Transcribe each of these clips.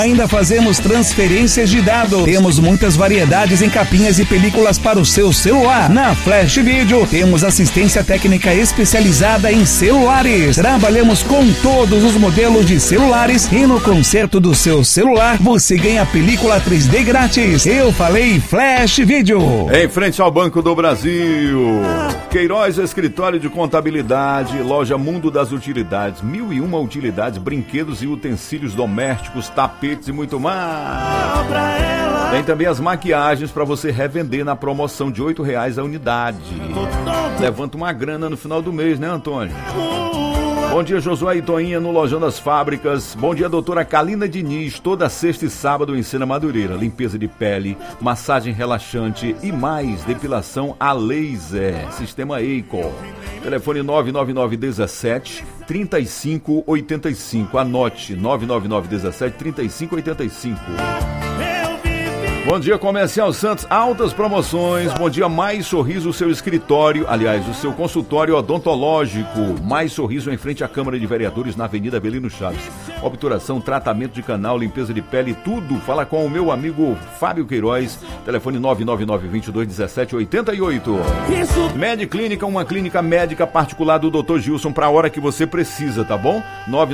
Ainda fazemos transferências de dados. Temos muitas variedades em capinhas e películas para o seu celular. Na Flash Video, temos assistência técnica especializada em celulares. Trabalhamos com todos os modelos de celulares e no conserto do seu celular, você ganha película 3D grátis. Eu falei Flash Video. Em frente ao Banco do Brasil. Queiroz Escritório de Contabilidade, loja Mundo das Utilidades. 1001 utilidades, brinquedos e utensílios domésticos, tapetes e muito mais. Tem também as maquiagens para você revender na promoção de R$8 a unidade. Levanta uma grana no final do mês, né, Antônio? Bom dia, Josué e Toinha no Lojão das Fábricas. Bom dia, doutora Kalina Diniz. Toda sexta e sábado em Sena Madureira. Limpeza de pele, massagem relaxante e mais depilação a laser. Sistema Eico. Telefone 99917-3585. Anote, 99917-3585. Bom dia, Comercial Santos, altas promoções. Bom dia, Mais Sorriso, o seu escritório, aliás, o seu consultório odontológico. Mais Sorriso em frente à Câmara de Vereadores na Avenida Belino Chaves. Obturação, tratamento de canal, limpeza de pele, tudo. Fala com o meu amigo Fábio Queiroz. Telefone 999-22-1788. Mediclínica, uma clínica médica particular do Dr. Gilson para a hora que você precisa, tá bom?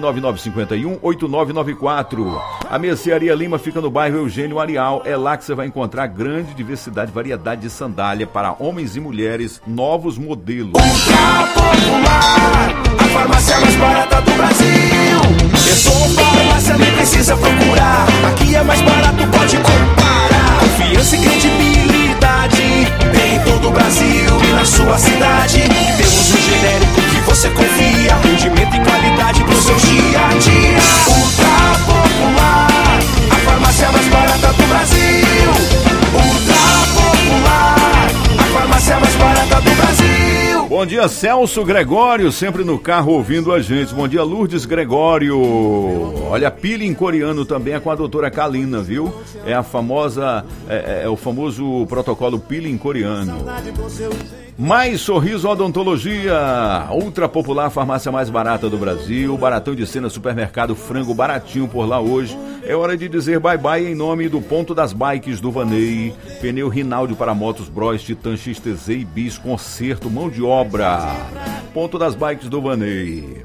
999-51-8994. A Mercearia Lima fica no bairro Eugênio Arial. É lá que você vai encontrar grande diversidade, variedade de sandália para homens e mulheres, novos modelos. Ultra Popular, a farmácia mais barata do Brasil. Pensou farmácia, nem precisa procurar. Aqui é mais barato, pode comparar. Confiança e credibilidade tem em todo o Brasil e na sua cidade. Temos um genérico que você confia, rendimento e qualidade pro seu dia a dia. Ultra Popular, a farmácia mais barata do Brasil. Ultra Popular, a farmácia mais barata do Brasil. Bom dia, Celso Gregório, sempre no carro ouvindo a gente. Bom dia, Lourdes Gregório. Olha, peeling coreano também é com a doutora Kalina, viu? É a famosa, é o famoso protocolo peeling coreano. Mais Sorriso Odontologia, Ultra Popular, farmácia mais barata do Brasil. Baratão de Sena, supermercado frango baratinho por lá hoje. É hora de dizer bye-bye em nome do Ponto das Bikes do Vanei. Pneu Rinaldi para motos Bros, Titan, XTZ e Bis, conserto, mão de obra. Ponto das Bikes do Vanei.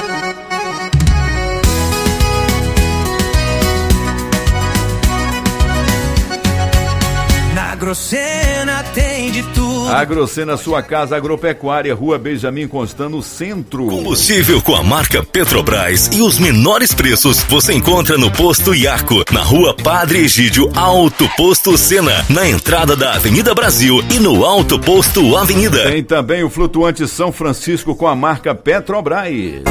Na Agrocena tem de tudo. Agrocena, sua casa agropecuária, Rua Benjamin Constant, no centro. Combustível com a marca Petrobras e os menores preços você encontra no Posto Iarco, na Rua Padre Egídio, Alto Posto Sena, na entrada da Avenida Brasil e no Alto Posto Avenida. Tem também o flutuante São Francisco com a marca Petrobras.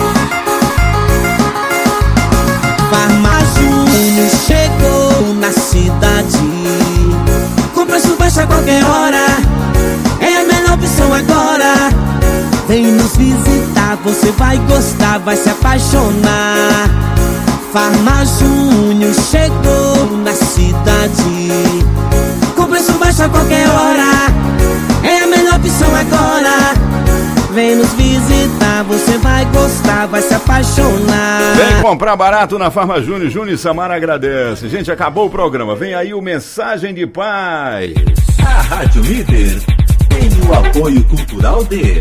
Farmazune chegou na cidade, com preço baixo a qualquer hora, é a melhor opção agora. Vem nos visitar, você vai gostar, vai se apaixonar. Farmazune chegou na cidade, com preço baixo a qualquer hora, é a melhor opção agora. Vem nos visitar, você vai gostar, vai se apaixonar. Vem comprar barato na Farma Júnior. Júnior e Samara agradece. Gente, acabou o programa. Vem aí o Mensagem de Paz. A Rádio Líder tem o apoio cultural de...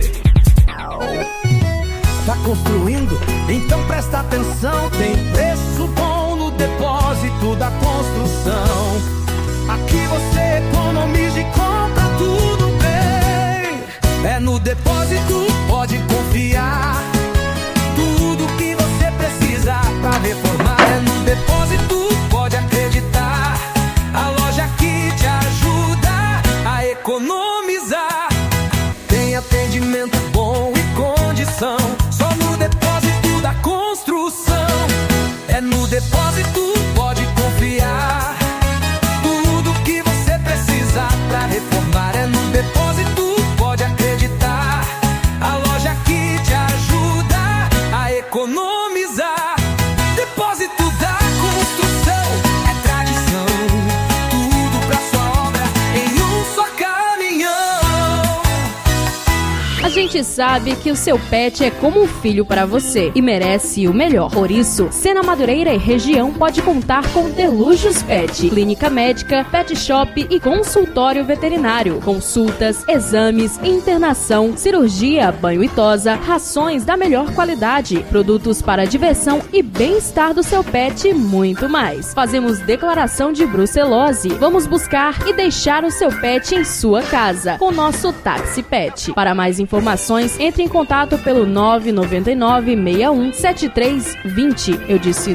Tá construindo? Então presta atenção. Tem preço bom no depósito da construção. Aqui você economiza e compra tudo bem. É no depósito, pode confiar. Tudo que você precisa pra reformar é no depósito, pode acreditar. A loja que te ajuda a economizar. Tem atendimento bom e condição. Só no depósito da construção. É no depósito, pode confiar. Tudo que você precisa pra reformar é no depósito, pode acreditar. A loja que te ajuda a economizar. Depósito gente sabe que o seu pet é como um filho para você e merece o melhor. Por isso, Sena Madureira e região pode contar com Delujos Pet, clínica médica, pet shop e consultório veterinário. Consultas, exames, internação, cirurgia, banho e tosa, rações da melhor qualidade, produtos para diversão e bem-estar do seu pet e muito mais. Fazemos declaração de brucelose. Vamos buscar e deixar o seu pet em sua casa com nosso táxi pet. Para mais informações, entre em contato pelo 999-617320. Eu disse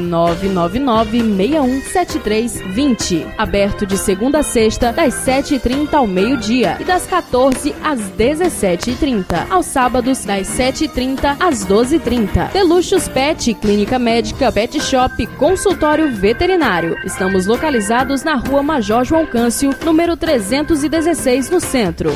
999-617320. Aberto de segunda a sexta, das 7h30 ao meio-dia e das 14 às 17h30. Aos sábados, das 7h30 às 12h30. Deluxos Pet, clínica médica, pet shop, consultório veterinário. Estamos localizados na Rua Major João Câncio, número 316, no centro.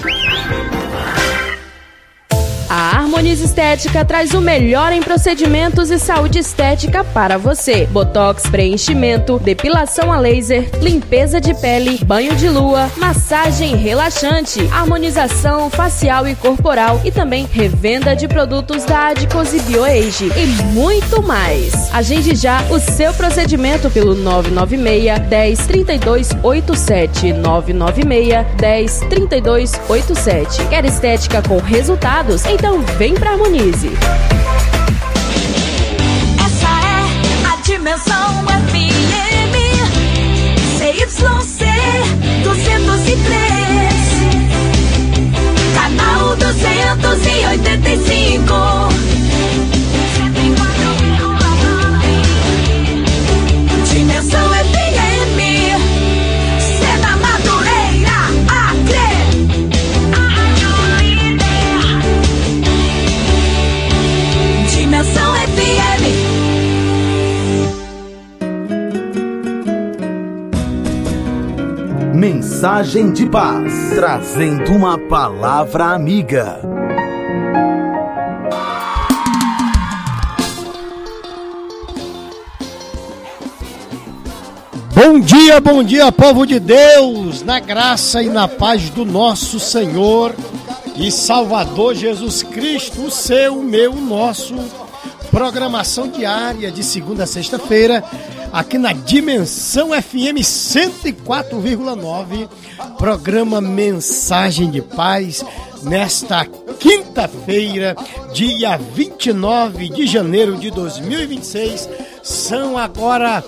A Harmonize Estética traz o melhor em procedimentos e saúde estética para você. Botox, preenchimento, depilação a laser, limpeza de pele, banho de lua, massagem relaxante, harmonização facial e corporal e também revenda de produtos da Adicos e BioAge e muito mais. Agende já o seu procedimento pelo 996-10-3287, 996-10-3287. Quer estética com resultados? Então vem pra Harmonize. Essa é a Dimensão FM CYC 203, canal 285, 104,9. Dimensão FM, Sena Madureira, Acre. Dimensão FM. Mensagem de paz, trazendo uma palavra amiga. Bom dia, povo de Deus, na graça e na paz do nosso Senhor e Salvador Jesus Cristo, o seu, o meu, o nosso. Programação diária de segunda a sexta-feira, aqui na Dimensão FM 104,9, programa Mensagem de Paz, nesta quinta-feira, dia 29 de janeiro de 2026, são agora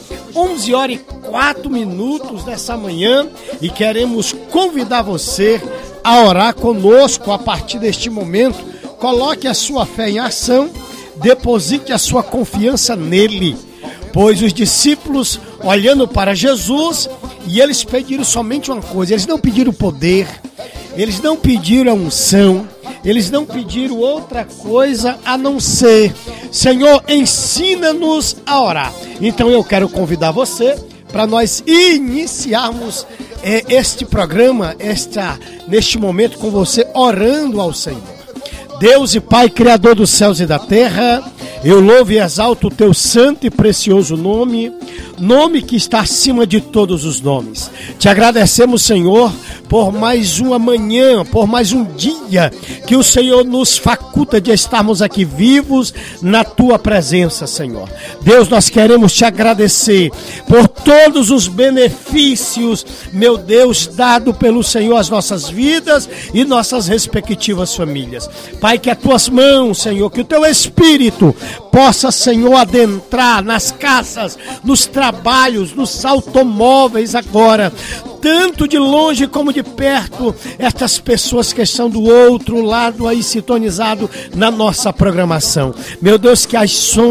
11h04 dessa manhã e queremos convidar você a orar conosco a partir deste momento. Coloque a sua fé em ação, deposite a sua confiança nele, pois os discípulos olhando para Jesus e eles pediram somente uma coisa, eles não pediram poder, eles não pediram a unção, eles não pediram outra coisa a não ser: Senhor, ensina-nos a orar. Então eu quero convidar você para nós iniciarmos este programa, neste momento com você orando ao Senhor. Deus e Pai, Criador dos céus e da terra, eu louvo e exalto o teu santo e precioso nome, nome que está acima de todos os nomes. Te agradecemos, Senhor, por mais uma manhã, por mais um dia que o Senhor nos faculta de estarmos aqui vivos na tua presença, Senhor. Deus, nós queremos te agradecer por todos os benefícios, meu Deus, dado pelo Senhor às nossas vidas e nossas respectivas famílias. Pai, que as tuas mãos, Senhor, que o teu Espírito possa, Senhor, adentrar nas casas, nos trabalhos, nos automóveis agora, tanto de longe como de perto, estas pessoas que estão do outro lado aí sintonizado na nossa programação. Meu Deus, que as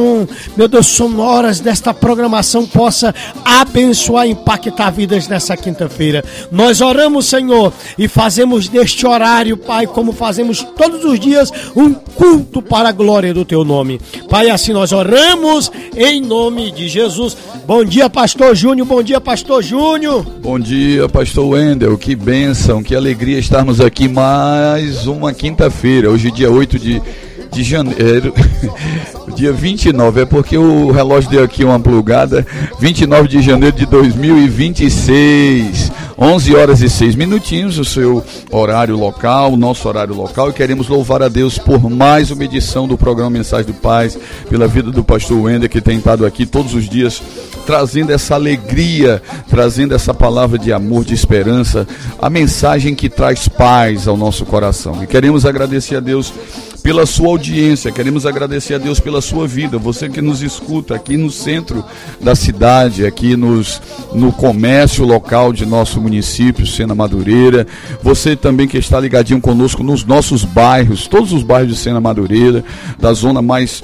sonoras desta programação possa abençoar e impactar vidas nessa quinta-feira. Nós oramos, Senhor, e fazemos deste horário, Pai, como fazemos todos os dias, um culto para a glória do teu nome. Pai, assim nós oramos em nome de Jesus. Bom dia, pastor Júnior. Bom dia, pastor Júnior. Bom dia, pastor Wendel. Que bênção, que alegria estarmos aqui mais uma quinta-feira. Hoje, dia 8 de janeiro, dia 29, é porque o relógio deu aqui uma plugada, 29 de janeiro de 2026. 11h06, o seu horário local, o nosso horário local, e queremos louvar a Deus por mais uma edição do programa Mensagem de Paz, pela vida do pastor Wender, que tem estado aqui todos os dias, trazendo essa alegria, trazendo essa palavra de amor, de esperança, a mensagem que traz paz ao nosso coração. E queremos agradecer a Deus pela sua audiência, queremos agradecer a Deus pela sua vida, você que nos escuta aqui no centro da cidade, aqui no comércio local de nosso município, Sena Madureira, você também que está ligadinho conosco nos nossos bairros, todos os bairros de Sena Madureira, da zona mais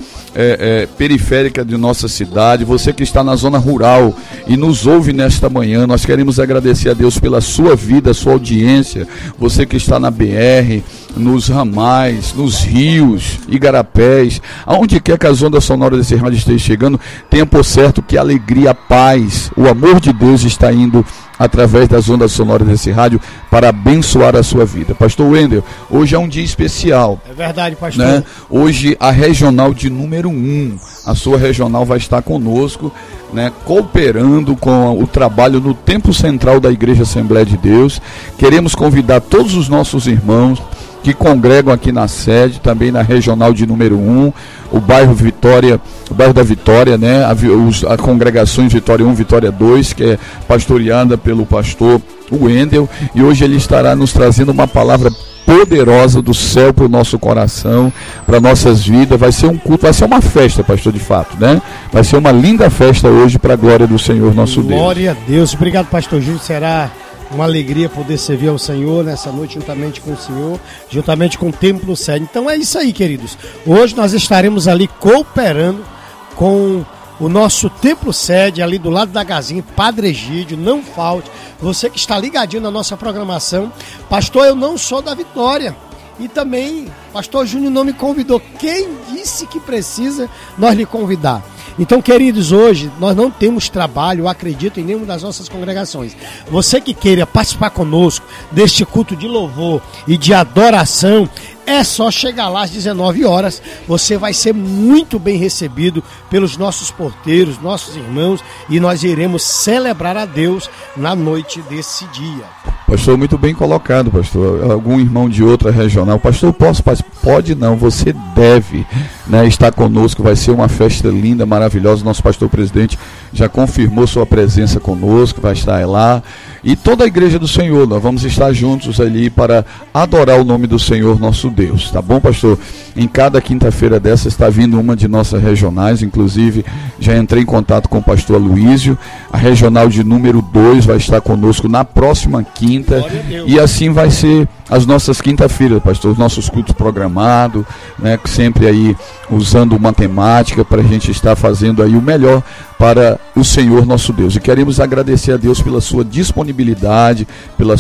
periférica de nossa cidade, você que está na zona rural e nos ouve nesta manhã, nós queremos agradecer a Deus pela sua vida, sua audiência, você que está na BR, nos ramais, nos rios, igarapés, aonde quer que as ondas sonoras desse rádio estejam chegando, tenha por certo que a alegria, a paz, o amor de Deus está indo através das ondas sonoras desse rádio para abençoar a sua vida. Pastor Wender, hoje é um dia especial. É verdade, pastor. Né? Hoje a regional de número 1, a sua regional vai estar conosco, né, cooperando com o trabalho no Templo Central da Igreja Assembleia de Deus. Queremos convidar todos os nossos irmãos que congregam aqui na sede, também na regional de número 1, o bairro Vitória, o bairro da Vitória, né, a congregação Vitória 1, Vitória 2, que é pastoreada pelo pastor Wendel, e hoje ele estará nos trazendo uma palavra poderosa do céu para o nosso coração, para nossas vidas. Vai ser um culto, vai ser uma festa, pastor, de fato, né? Vai ser uma linda festa hoje para a glória do Senhor nosso Deus. Glória a Deus. Obrigado, pastor Júlio. Será uma alegria poder servir ao Senhor nessa noite, juntamente com o Senhor, juntamente com o Templo Sede. Então é isso aí, queridos. Hoje nós estaremos ali cooperando com o nosso Templo Sede, ali do lado da Gazinha, Padre Egídio, não falte. Você que está ligadinho na nossa programação. Pastor, eu não sou da Vitória. E também, pastor Júnior não me convidou. Quem disse que precisa nós lhe convidar? Então, queridos, hoje nós não temos trabalho, eu acredito, em nenhuma das nossas congregações. Você que queira participar conosco deste culto de louvor e de adoração, é só chegar lá às 19 horas. Você vai ser muito bem recebido pelos nossos porteiros, nossos irmãos, e nós iremos celebrar a Deus na noite desse dia. Pastor, muito bem colocado, pastor. Algum irmão de outra regional, pastor, posso? Pode não, você deve, né, estar conosco. Vai ser uma festa linda, maravilhosa. Nosso pastor presidente já confirmou sua presença conosco, vai estar lá. E toda a igreja do Senhor, nós vamos estar juntos ali para adorar o nome do Senhor nosso Deus, tá bom, pastor? Em cada quinta-feira dessa está vindo uma de nossas regionais, inclusive já entrei em contato com o pastor Aloísio. A regional de número 2 vai estar conosco na próxima quinta, e assim vai ser as nossas quinta-feiras, pastor, os nossos cultos programados, né, sempre aí usando uma temática para a gente estar fazendo aí o melhor para o Senhor nosso Deus. E queremos agradecer a Deus pela sua disponibilidade, pela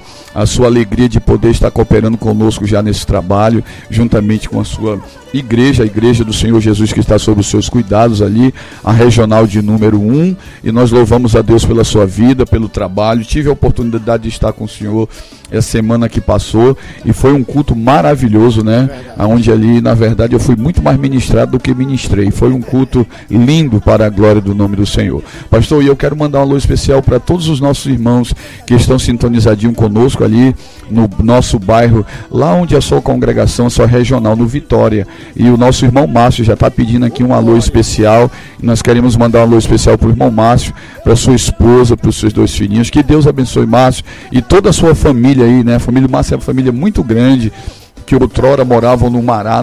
a sua alegria de poder estar cooperando conosco já nesse trabalho, juntamente com a sua igreja, a igreja do Senhor Jesus, que está sob os seus cuidados ali, a regional de número 1, e nós louvamos a Deus pela sua vida, pelo trabalho. Tive a oportunidade de estar com o Senhor essa semana que passou, e foi um culto maravilhoso, né? Onde ali, na verdade, eu fui muito mais ministrado do que ministrei. Foi um culto lindo para a glória do nome do Senhor. Pastor, e eu quero mandar um alô especial para todos os nossos irmãos que estão sintonizadinhos conosco ali no nosso bairro, lá onde a sua congregação, a sua regional, no Vitória. E o nosso irmão Márcio já está pedindo aqui um alô especial. Nós queremos mandar um alô especial para o irmão Márcio, para sua esposa, para os seus 2 filhinhos. Que Deus abençoe Márcio e toda a sua família aí, né? A família Márcio é uma família muito grande, que outrora moravam no Mará,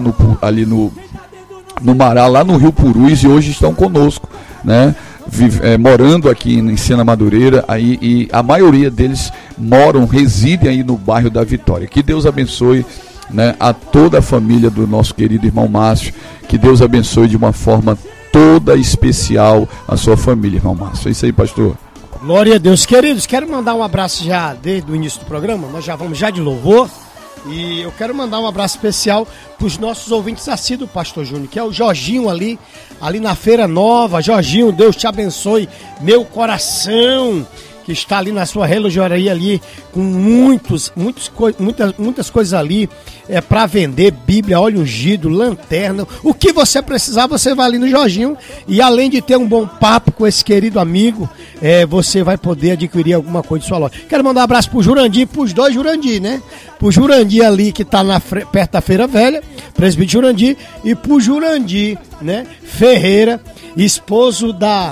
no Mará, lá no Rio Purus, e hoje estão conosco, né? Morando aqui em Sena Madureira, aí, e a maioria deles residem aí no bairro da Vitória. Que Deus abençoe, né, a toda a família do nosso querido irmão Márcio. Que Deus abençoe de uma forma toda especial a sua família, irmão Márcio. É isso aí, pastor. Glória a Deus. Queridos, quero mandar um abraço já desde o início do programa. Nós já vamos de louvor. E eu quero mandar um abraço especial para os nossos ouvintes assíduos, pastor Júnior, que é o Jorginho ali na Feira Nova. Jorginho, Deus te abençoe, meu coração. que está ali na sua relojoaria ali, com muitas coisas ali para vender, Bíblia, óleo ungido, lanterna, o que você precisar, você vai ali no Jorginho, e além de ter um bom papo com esse querido amigo, você vai poder adquirir alguma coisa de sua loja. Quero mandar um abraço pro Jurandir, pros dois Jurandir, né? Pro Jurandir ali, que tá perto da Feira Velha, presbítero Jurandir, e pro Jurandir, né, Ferreira, esposo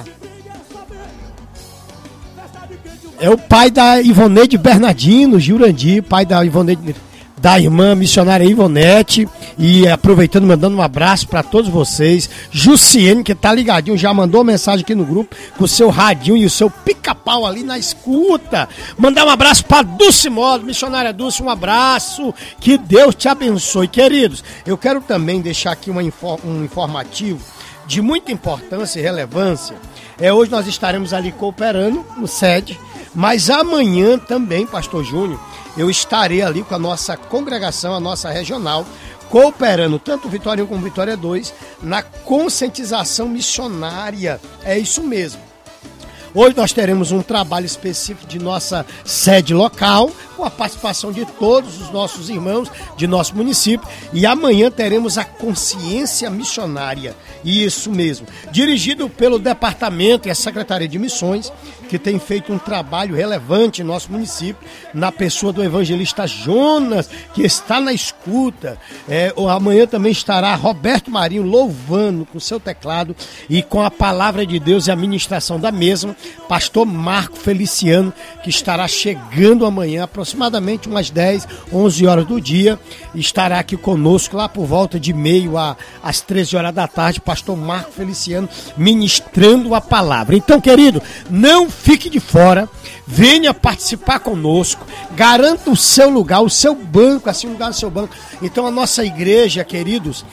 é o pai da Ivoneide Bernardino, Jurandir, pai da Ivoneide, da irmã missionária Ivonete, e aproveitando, mandando um abraço para todos vocês. Jussiene, que tá ligadinho, já mandou mensagem aqui no grupo, com o seu radinho e o seu pica-pau ali na escuta. Mandar um abraço para Dulce Modo, missionária Dulce, um abraço, que Deus te abençoe. Queridos, eu quero também deixar aqui um informativo de muita importância e relevância. Hoje nós estaremos ali cooperando no sede, mas amanhã também, Pastor Júnior, eu estarei ali com a nossa congregação, a nossa regional, cooperando, tanto Vitória 1 como Vitória 2, na conscientização missionária. É isso mesmo. Hoje nós teremos um trabalho específico de nossa sede local, com a participação de todos os nossos irmãos de nosso município, e amanhã teremos a consciência missionária, isso mesmo, dirigido pelo departamento e a Secretaria de Missões, que tem feito um trabalho relevante em nosso município, na pessoa do evangelista Jonas, que está na escuta. Amanhã também estará Roberto Marinho louvando com seu teclado e com a palavra de Deus e a ministração da mesma, pastor Marco Feliciano, que estará chegando amanhã, aproximadamente umas 10, 11 horas do dia, estará aqui conosco lá por volta de meio às 13 horas da tarde, pastor Marco Feliciano ministrando a palavra. Então, querido, não fique de fora, venha participar conosco, garanta o seu lugar, o seu banco, assim, o lugar do seu banco. Então a nossa igreja, queridos,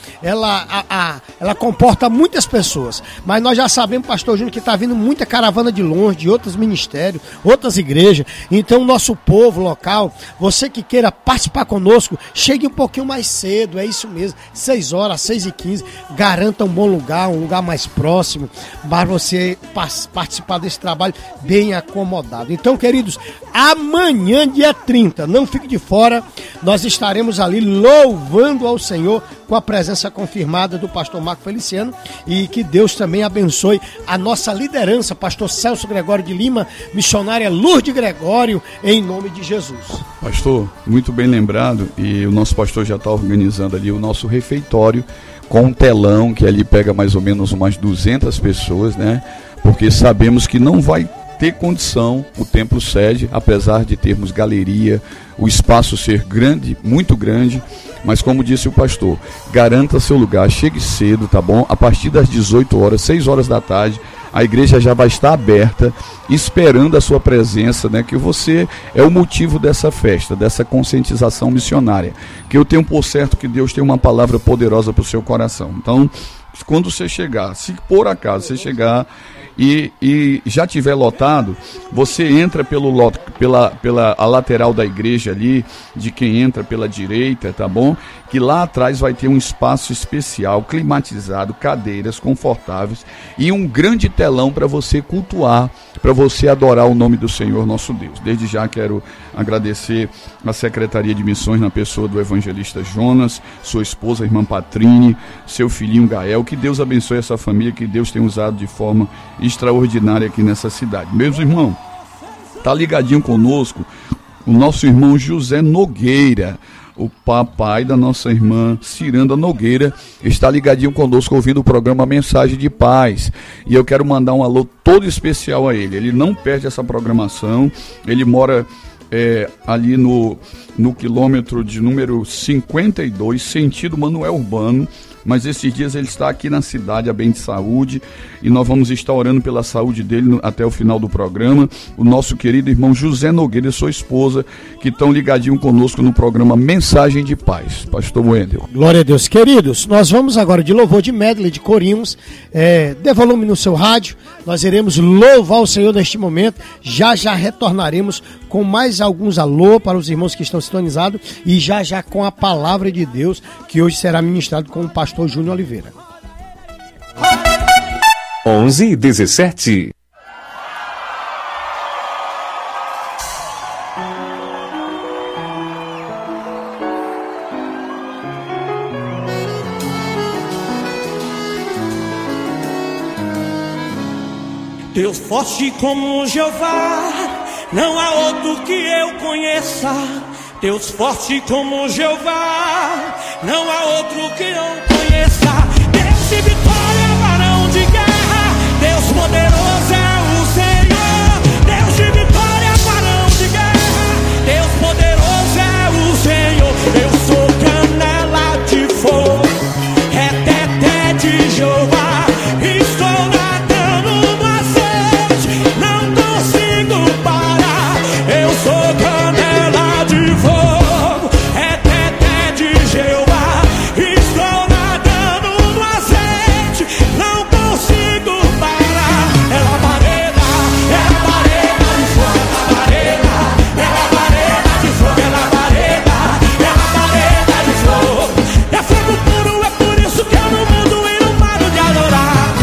ela comporta muitas pessoas, mas nós já sabemos, pastor Júnior, que está vindo muita caravana de longe, de outros ministérios, outras igrejas. Então o nosso povo local, você que queira participar conosco, chegue um pouquinho mais cedo, é isso mesmo, 6 horas, 6h15, garanta um bom lugar, um lugar mais próximo, para você participar desse trabalho bem acomodado. Então, queridos, amanhã, dia 30, não fique de fora, nós estaremos ali louvando ao Senhor com a presença confirmada do pastor Marco Feliciano, e que Deus também abençoe a nossa liderança, pastor Celso Gregório de Lima, missionária Lourdes Gregório, em nome de Jesus. Pastor, muito bem lembrado, e o nosso pastor já está organizando ali o nosso refeitório com um telão que ali pega mais ou menos umas 200 pessoas, né? Porque sabemos que não vai ter condição o templo sede, apesar de termos galeria, o espaço ser grande, muito grande, mas como disse o pastor, garanta seu lugar, chegue cedo, tá bom? A partir das 18 horas, 6 horas da tarde, a igreja já vai estar aberta, esperando a sua presença, né? Que você é o motivo dessa festa, dessa conscientização missionária, que eu tenho por certo que Deus tem uma palavra poderosa para o seu coração. Então, quando você chegar, se por acaso você chegar e já tiver lotado, você entra pela lateral da igreja ali, de quem entra pela direita, tá bom? Que lá atrás vai ter um espaço especial, climatizado, cadeiras confortáveis e um grande telão para você cultuar, para você adorar o nome do Senhor nosso Deus. Desde já quero agradecer a Secretaria de Missões na pessoa do evangelista Jonas, sua esposa, a irmã Patrine, seu filhinho Gael, que Deus abençoe essa família, que Deus tem usado de forma extraordinária aqui nessa cidade. Meus irmãos, tá ligadinho conosco o nosso irmão José Nogueira, o papai da nossa irmã Ciranda Nogueira, está ligadinho conosco ouvindo o programa Mensagem de Paz, e eu quero mandar um alô todo especial a ele. Ele não perde essa programação, ele mora ali no quilômetro de número 52, sentido Manuel Urbano, mas esses dias ele está aqui na cidade, a bem de saúde, e nós vamos estar orando pela saúde dele até o final do programa. O nosso querido irmão José Nogueira e sua esposa, que estão ligadinho conosco no programa Mensagem de Paz. Pastor Wendel. Glória a Deus. Queridos, nós vamos agora de louvor de medley, de corinhos. Dê volume no seu rádio, nós iremos louvar o Senhor neste momento. Já retornaremos com mais alguns alô para os irmãos que estão sintonizados, e já com a palavra de Deus, que hoje será ministrado com o pastor Júnior Oliveira. 11:17. Deus forte como Jeová, não há outro que eu conheça. Deus forte como Jeová, não há outro que eu conheça. Deus de vitória, varão de guerra, Deus poderoso é o Senhor. Deus de vitória, varão de guerra, Deus poderoso é o Senhor. Eu sou canela de fogo, reteté de Jeová, estou nadando no azeite, não consigo parar. Eu sou canela de fogo, reteté de Jeová, estou nadando no azeite, não consigo parar. Ela vareda de fogo, ela vareda de fogo, ela vareda de fogo. É fogo puro, é por isso que eu não mudo e não paro de adorar.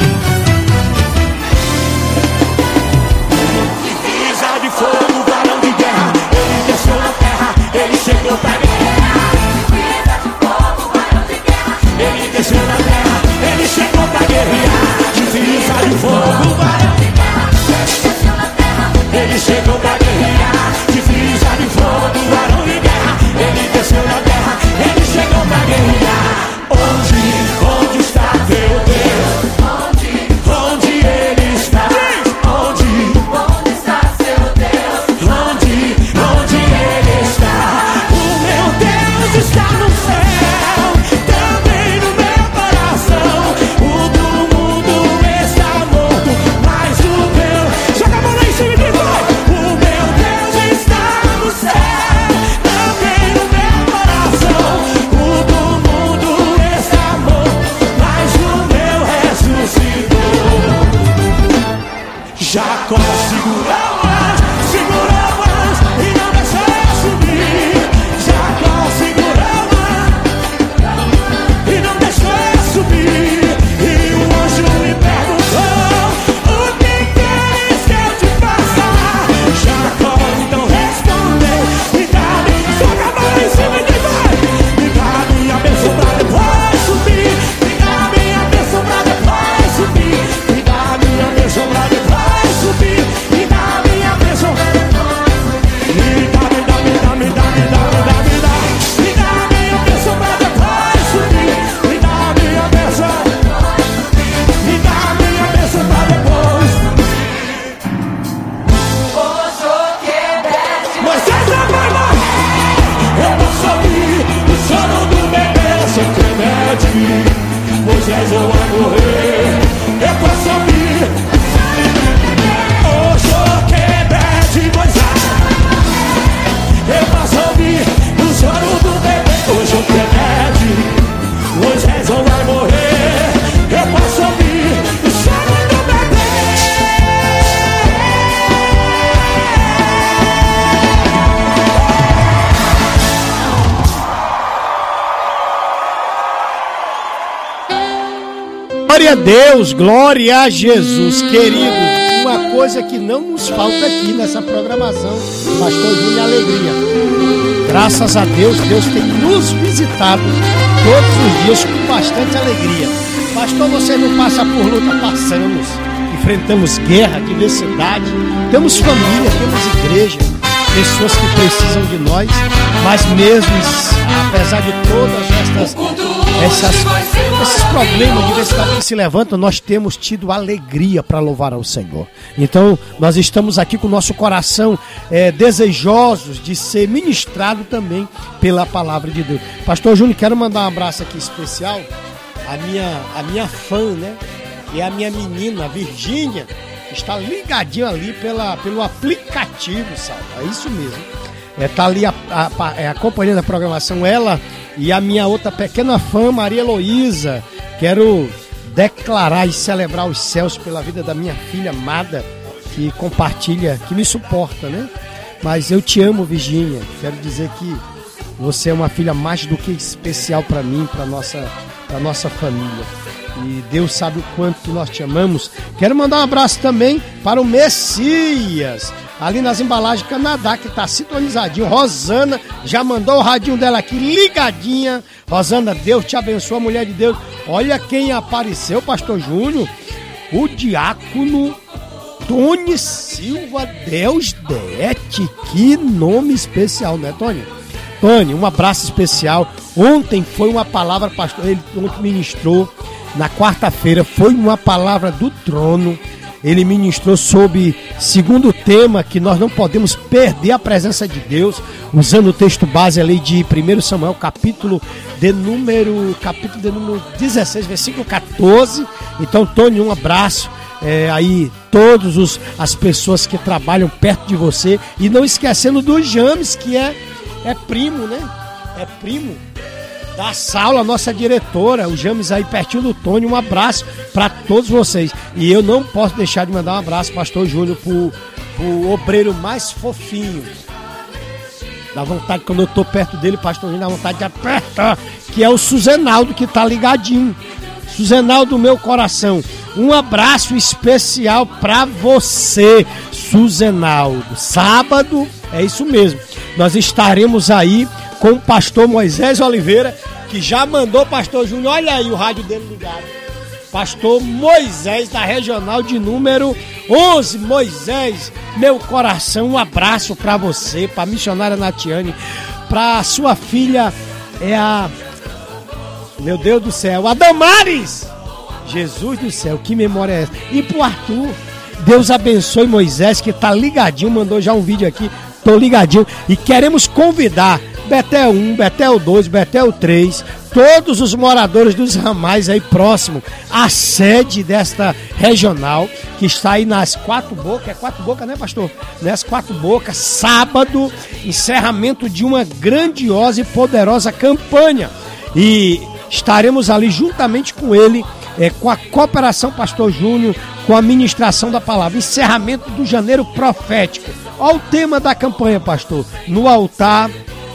Divisa de fogo, varão de guerra, ele desceu na terra, ele chegou pra guerrear. Divisa de fogo, varão de guerra, ele desceu na terra, ele chegou pra guerrear. Divisa de fogo, varão de guerra, ele desceu na terra, ele chegou pra guerrear. Divisa de fogo, varão de guerra, ele desceu na terra, ele chegou pra guerrear. Onde está teu Deus? Onde ele está? Onde está seu Deus? Onde ele está? O meu Deus está no céu, também no meu coração. O do mundo está morto, mas o meu... Joga a mão lá em cima e diz, vai! O meu Deus está no céu, também no meu coração. O do mundo está morto, mas o meu ressuscitou. Jacó segurou o anjo e não deixou subir. Jacó segurou o anjo e não deixou subir. E o anjo me perguntou: o que queres que eu te faça? Jacó então respondeu: me dá, joga a mão em cima e diz, vai! Me dá minha bênção pra depois subir. Me dá minha bênção pra depois subir. Me dá minha bênção pra depois subir. Me dá minha bênção. Me dá minha bênção pra depois subir. Me dá minha bênção. Me dá minha bênção pra depois. Moisés não vai morrer. Eu posso ouvir o choro do bebê sem remédio. Moisés não vai morrer. Eu posso ouvir o choro que de Moisés. Eu posso ouvir o choro do bebê. O choro que Moisés não vai morrer. Eu posso ouvir o choro do bebê. Glória a Deus, glória a Jesus, querido. Uma coisa que não nos falta aqui nessa programação, Pastor Júnior, alegria. Graças a Deus, Deus tem nos visitado todos os dias com bastante alegria. Pastor, você não passa por luta? Passamos. Enfrentamos guerra, diversidade, temos família, temos igreja, pessoas que precisam de nós, mas mesmo apesar de todas esses problemas de diversidade que se levantam, nós temos tido alegria para louvar ao Senhor. Então nós estamos aqui com o nosso coração desejosos de ser ministrado também pela palavra de Deus. Pastor Júnior, quero mandar um abraço aqui especial à minha fã, né? E a minha menina, a Virgínia, que está ligadinha ali pelo aplicativo, sabe? É isso mesmo. Está ali acompanhando a programação, ela e a minha outra pequena fã, Maria Heloísa. Quero declarar e celebrar os céus pela vida da minha filha amada, que compartilha, que me suporta, né? Mas eu te amo, Virgínia. Quero dizer que você é uma filha mais do que especial para mim, para nossa família. E Deus sabe o quanto que nós te amamos. Quero mandar um abraço também para o Messias. ali nas embalagens Canadá, que tá sintonizadinho. Rosana já mandou o radinho dela aqui, ligadinha. Rosana, Deus te abençoe, mulher de Deus. Olha quem apareceu, pastor Júnior, o diácono Tony Silva Deusdete. Que nome especial, né, Tony? Tony, um abraço especial. Ontem foi uma palavra, pastor, ele ontem ministrou, na quarta-feira, foi uma palavra do trono. Ele ministrou sobre segundo tema, que nós não podemos perder a presença de Deus, usando o texto base ali de 1 Samuel, capítulo de número 16, versículo 14. Então, Tony, um abraço. Aí todas as pessoas que trabalham perto de você, e não esquecendo do James, que é primo, né? É primo da Saula, nossa diretora, o James aí pertinho do Tony. Um abraço para todos vocês. E eu não posso deixar de mandar um abraço, pastor Júnior, pro obreiro mais fofinho. Dá vontade, quando eu tô perto dele, pastor Júnior, dá vontade de apertar, que é o Suzenaldo, que tá ligadinho. Suzenaldo, meu coração, um abraço especial para você, Suzenaldo. Sábado, é isso mesmo, nós estaremos aí com o pastor Moisés Oliveira, que já mandou, pastor Júnior, olha aí o rádio dele ligado. Pastor Moisés, da regional de número 11. Moisés, meu coração, um abraço para você, para a missionária Natiane, para sua filha, meu Deus do céu, a Damares. Jesus do céu, que memória é essa? E pro Arthur, Deus abençoe Moisés, que tá ligadinho, mandou já um vídeo aqui, tô ligadinho. E queremos convidar Betel 1, Betel 2, Betel 3, todos os moradores dos ramais aí próximo à sede desta regional, que está aí nas Quatro Bocas. É Quatro Bocas, né, pastor? Nas Quatro Bocas, sábado, encerramento de uma grandiosa e poderosa campanha. E estaremos ali juntamente com ele, com a cooperação Pastor Júnior, com a ministração da palavra, encerramento do janeiro profético. Olha o tema da campanha, pastor. No altar,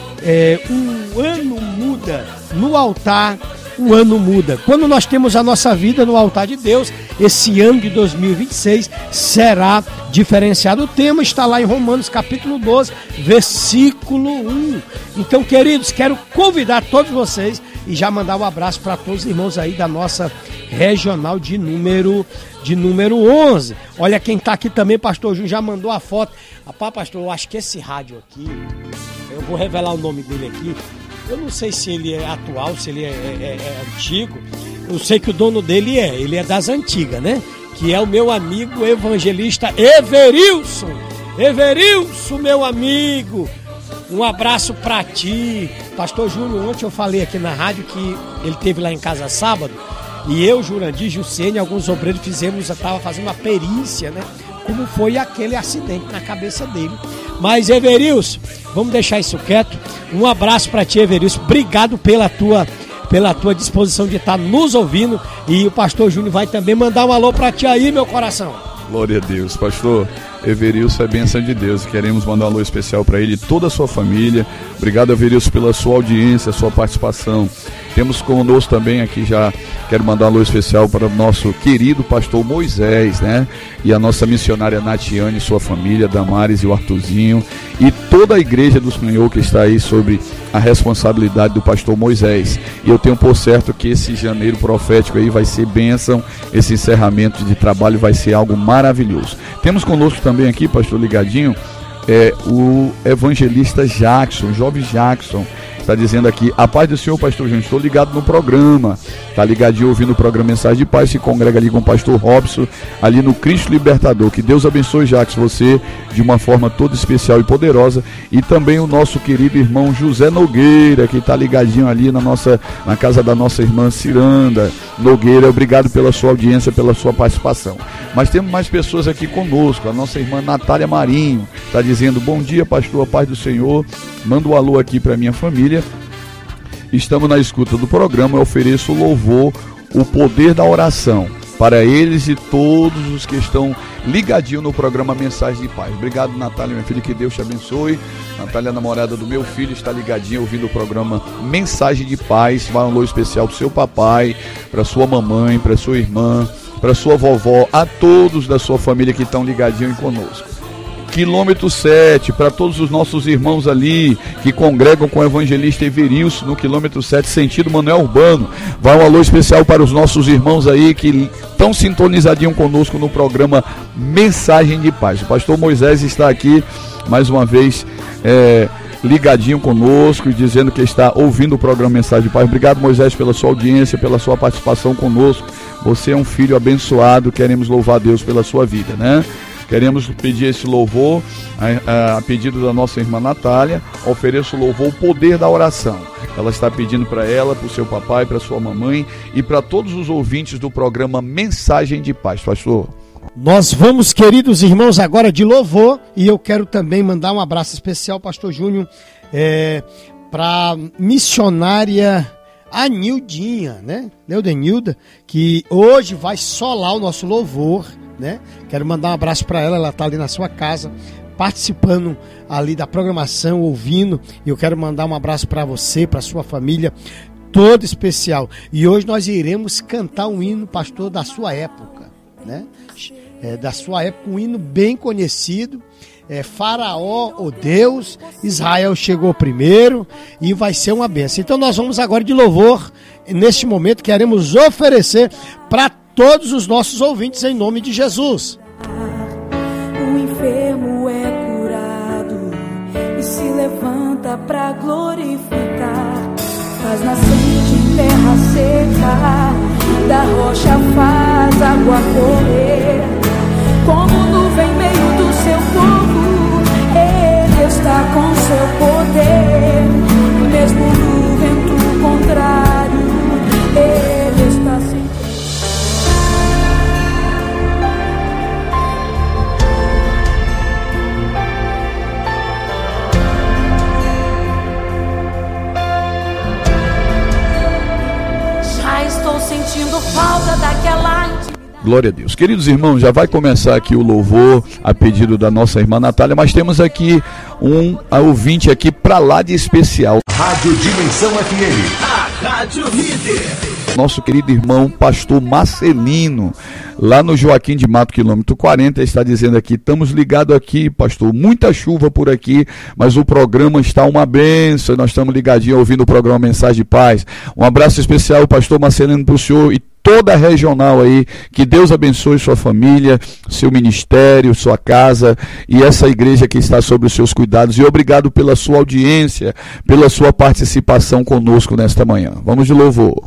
um ano muda. No altar, um ano muda. Quando nós temos a nossa vida no altar de Deus, esse ano de 2026 será diferenciado. O tema está lá em Romanos capítulo 12, versículo 1. Então, queridos, quero convidar todos vocês e já mandar um abraço para todos os irmãos aí da nossa regional de número 11. Olha quem está aqui também, pastor Júnior, já mandou a foto. Rapaz, pastor, eu acho que esse rádio aqui, eu vou revelar o nome dele aqui. Eu não sei se ele é atual, se ele é antigo. Eu sei que o dono dele ele é das antigas, né? Que é o meu amigo evangelista Everilson. Everilson, meu amigo, um abraço pra ti. Pastor Júnior, ontem eu falei aqui na rádio que ele esteve lá em casa sábado, e eu, Jurandir, Jussene, alguns obreiros estava fazendo uma perícia, né? Como foi aquele acidente na cabeça dele. Mas, Everilson, vamos deixar isso quieto. Um abraço pra ti, Everilson. Obrigado pela tua disposição de estar nos ouvindo. E o pastor Júnior vai também mandar um alô pra ti aí, meu coração. Glória a Deus, pastor. Everilson é bênção de Deus. Queremos mandar um alô especial para ele e toda a sua família. Obrigado, Everilson, pela sua audiência, sua participação. Temos conosco também aqui, já quero mandar um alô especial para o nosso querido pastor Moisés, né? E a nossa missionária Natiane, sua família, Damares e o Artuzinho, e toda a igreja do Senhor que está aí sobre a responsabilidade do pastor Moisés. E eu tenho por certo que esse janeiro profético aí vai ser bênção, esse encerramento de trabalho vai ser algo maravilhoso. Temos conosco também aqui, pastor ligadinho, o evangelista Jackson, o jovem Jackson. Está dizendo aqui, a paz do Senhor, pastor Júnior, estou ligado no programa, está ligadinho ouvindo o programa Mensagem de Paz, se congrega ali com o pastor Robson, ali no Cristo Libertador. Que Deus abençoe, Jacques, você de uma forma toda especial e poderosa. E também o nosso querido irmão José Nogueira, que está ligadinho ali na casa da nossa irmã Ciranda Nogueira. Obrigado pela sua audiência, pela sua participação. Mas temos mais pessoas aqui conosco. A nossa irmã Natália Marinho está dizendo, bom dia, pastor, a paz do Senhor. Manda um alô aqui para minha família. Estamos na escuta do programa. Eu ofereço louvor, o poder da oração para eles e todos os que estão ligadinhos no programa Mensagem de Paz. Obrigado, Natália, minha filha, que Deus te abençoe. Natália, namorada do meu filho, está ligadinha ouvindo o programa Mensagem de Paz. Vai um alô especial para o seu papai, para sua mamãe, para sua irmã, para sua vovó, a todos da sua família que estão ligadinhos conosco. quilômetro 7, para todos os nossos irmãos ali que congregam com o evangelista Everilson no quilômetro 7, sentido Manuel Urbano. Vai um alô especial para os nossos irmãos aí que estão sintonizadinhos conosco no programa Mensagem de Paz. O pastor Moisés está aqui mais uma vez ligadinho conosco e dizendo que está ouvindo o programa Mensagem de Paz. Obrigado, Moisés, pela sua audiência, pela sua participação conosco. Você é um filho abençoado, queremos louvar a Deus pela sua vida, né? Queremos pedir esse louvor a pedido da nossa irmã Natália. Ofereço o louvor, o poder da oração. Ela está pedindo para ela, para o seu papai, para a sua mamãe e para todos os ouvintes do programa Mensagem de Paz. Pastor. Nós vamos, queridos irmãos, agora de louvor, e eu quero também mandar um abraço especial, pastor Júnior, para missionária Anildinha, né? Neudenilda, que hoje vai solar o nosso louvor, né? Quero mandar um abraço para ela, ela está ali na sua casa, participando ali da programação, ouvindo, e eu quero mandar um abraço para você, para sua família, todo especial. E hoje nós iremos cantar um hino, pastor, da sua época, né? Da sua época, um hino bem conhecido, Faraó, o Deus, Israel chegou primeiro, e vai ser uma bênção. Então nós vamos agora de louvor, neste momento queremos oferecer para todos os nossos ouvintes em nome de Jesus. O enfermo é curado e se levanta para glorificar, faz nascente em terra seca, da rocha faz água correr, como nuvem em meio do seu povo, ele está com seu poder, mesmo no vento contrário, ele está sempre. Já estou sentindo falta daquela intimidade. Glória a Deus. Queridos irmãos, já vai começar aqui o louvor a pedido da nossa irmã Natália, mas temos aqui um ouvinte aqui para lá de especial. Rádio Dimensão FM, a Rádio Líder. Nosso querido irmão pastor Marcelino, lá no Joaquim de Mato, quilômetro 40, está dizendo aqui: estamos ligados aqui, pastor, muita chuva por aqui, mas o programa está uma bênção, nós estamos ligadinhos ouvindo o programa Mensagem de Paz. Um abraço especial, pastor Marcelino, para o senhor e toda a regional aí, que Deus abençoe sua família, seu ministério, sua casa e essa igreja que está sob os seus cuidados, e obrigado pela sua audiência, pela sua participação conosco nesta manhã. Vamos de louvor.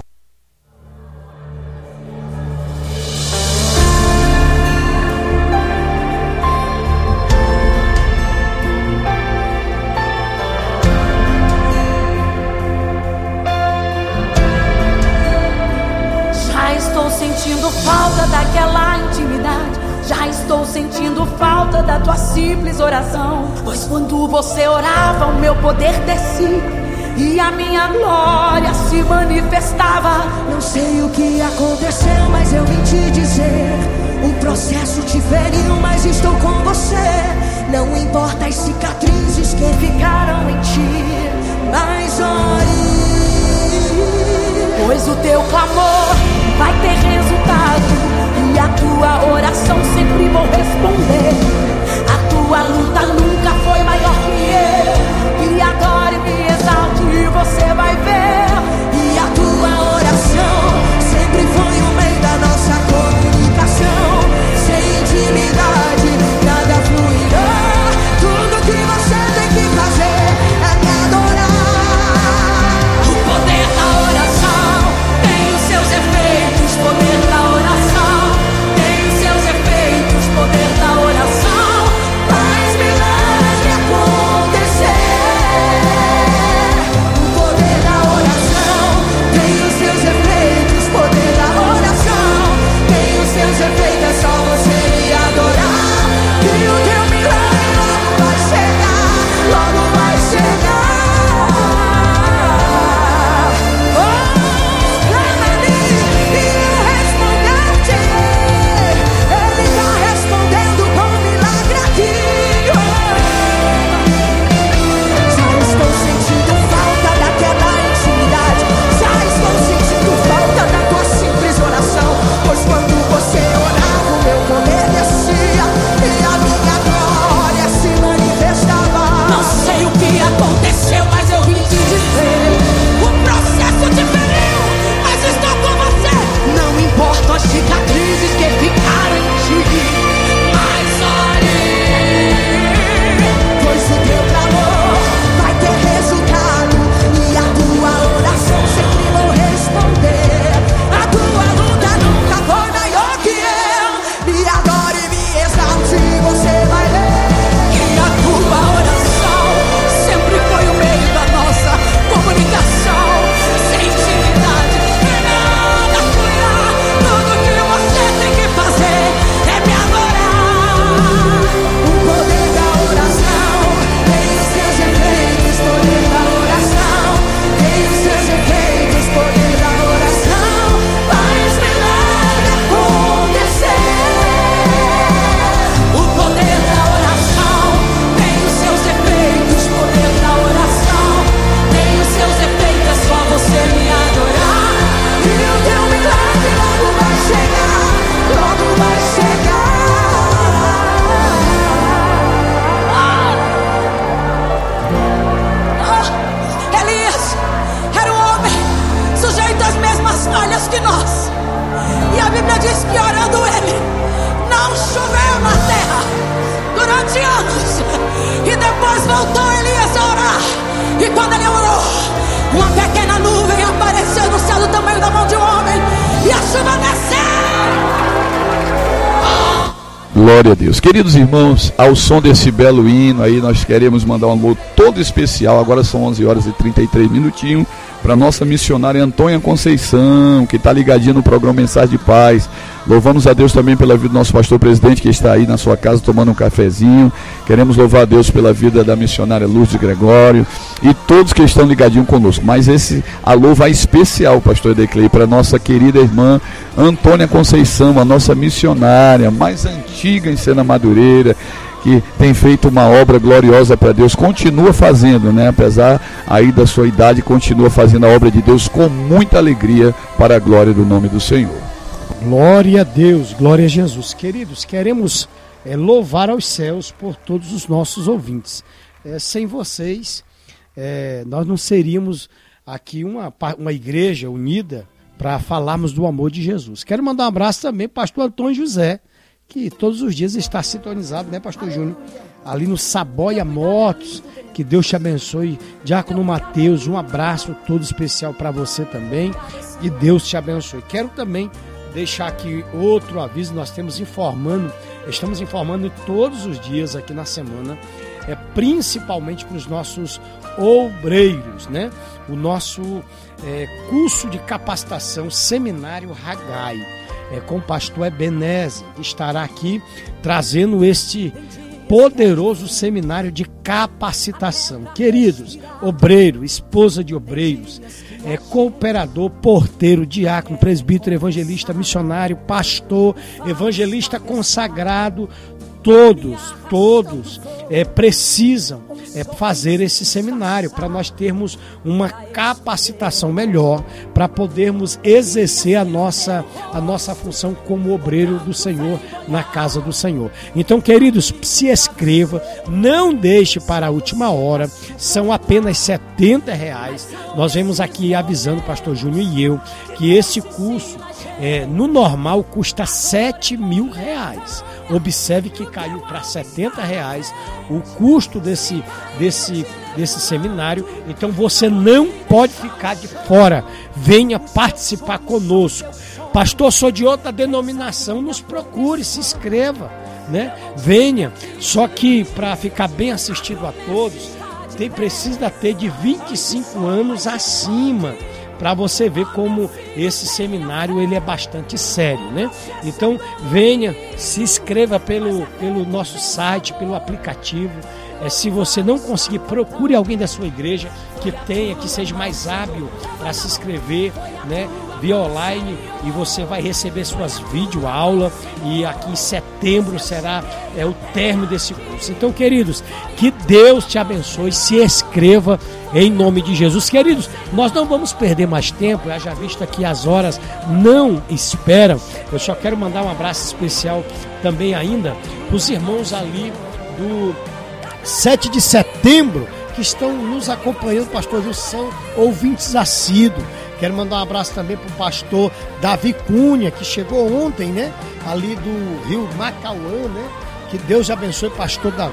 Falta daquela intimidade, já estou sentindo falta da tua simples oração. Pois quando você orava, o meu poder descia e a minha glória se manifestava. Não sei o que aconteceu, mas eu vim te dizer: o processo te feriu, mas estou com você. Não importa as cicatrizes que ficaram em ti, mas ore, pois o teu clamor vai ter resultado, e a tua oração sempre vou responder. A tua luta nunca foi maior que eu, e adore, me exalte e você vai ver. E a tua oração sempre foi o meio da nossa comunicação. Sem intimidade nada fluirá. Tudo que você tem que fazer é me adorar. O poder da oração tem os seus efeitos, poder da oração tem os seus efeitos, poder da oração faz-me aqui orando ele. Não choveu na terra durante anos. E depois voltou Elias a orar. E quando ele orou, uma pequena nuvem apareceu no céu do tamanho da mão de um homem. E a chuva desceu. Glória a Deus. Queridos irmãos, ao som desse belo hino aí, nós queremos mandar um amor todo especial. Agora são 11 horas e 33 minutinhos. Para nossa missionária Antônia Conceição, que está ligadinha no programa Mensagem de Paz. Louvamos a Deus também pela vida do nosso pastor presidente, que está aí na sua casa tomando um cafezinho. Queremos louvar a Deus pela vida da missionária Lourdes Gregório e todos que estão ligadinhos conosco. Mas esse alô vai especial, pastor Edeclei, para nossa querida irmã Antônia Conceição, a nossa missionária mais antiga em Sena Madureira, que tem feito uma obra gloriosa para Deus, continua fazendo, né? Apesar aí da sua idade, continua fazendo a obra de Deus com muita alegria para a glória do nome do Senhor. Glória a Deus, glória a Jesus. Queridos, queremos louvar aos céus por todos os nossos ouvintes. Sem vocês, nós não seríamos aqui uma igreja unida para falarmos do amor de Jesus. Quero mandar um abraço também para o pastor Antônio José, que todos os dias está sintonizado, né, pastor Júnior? Ali no Saboia Motos, que Deus te abençoe. Diácono Mateus, um abraço todo especial para você também, e Deus te abençoe. Quero também deixar aqui outro aviso, nós estamos informando todos os dias aqui na semana, principalmente para os nossos obreiros, né? O nosso curso de capacitação, Seminário Haggai, com o pastor Ebenezer, que estará aqui trazendo este poderoso seminário de capacitação. Queridos, obreiro, esposa de obreiros, cooperador, porteiro, diácono, presbítero, evangelista, missionário, pastor, evangelista consagrado, todos precisam fazer esse seminário para nós termos uma capacitação melhor, para podermos exercer a nossa função como obreiro do Senhor na casa do Senhor. Então, queridos, se inscreva, não deixe para a última hora, são apenas R$70. Nós vemos aqui avisando o pastor Júnior e eu que esse curso no normal custa R$7.000. Observe que caiu para R$70 o custo desse seminário. Então você não pode ficar de fora. Venha participar conosco. Pastor, sou de outra denominação, nos procure, se inscreva, né? Venha. Só que para ficar bem assistido a todos, precisa ter de 25 anos acima, para você ver como esse seminário ele é bastante sério, né? Então venha, se inscreva pelo nosso site, pelo aplicativo. Se você não conseguir, procure alguém da sua igreja que seja mais hábil para se inscrever, né, via online, e você vai receber suas videoaulas, e aqui em setembro será o término desse curso. Então, queridos, que Deus te abençoe, se inscreva em nome de Jesus. Queridos, nós não vamos perder mais tempo, já visto que as horas não esperam. Eu só quero mandar um abraço especial também ainda para os irmãos ali do 7 de setembro, que estão nos acompanhando, pastor, são ouvintes assíduos. Quero mandar um abraço também para o pastor Davi Cunha, que chegou ontem, né? Ali do Rio Macauã, né? Que Deus abençoe, pastor Davi.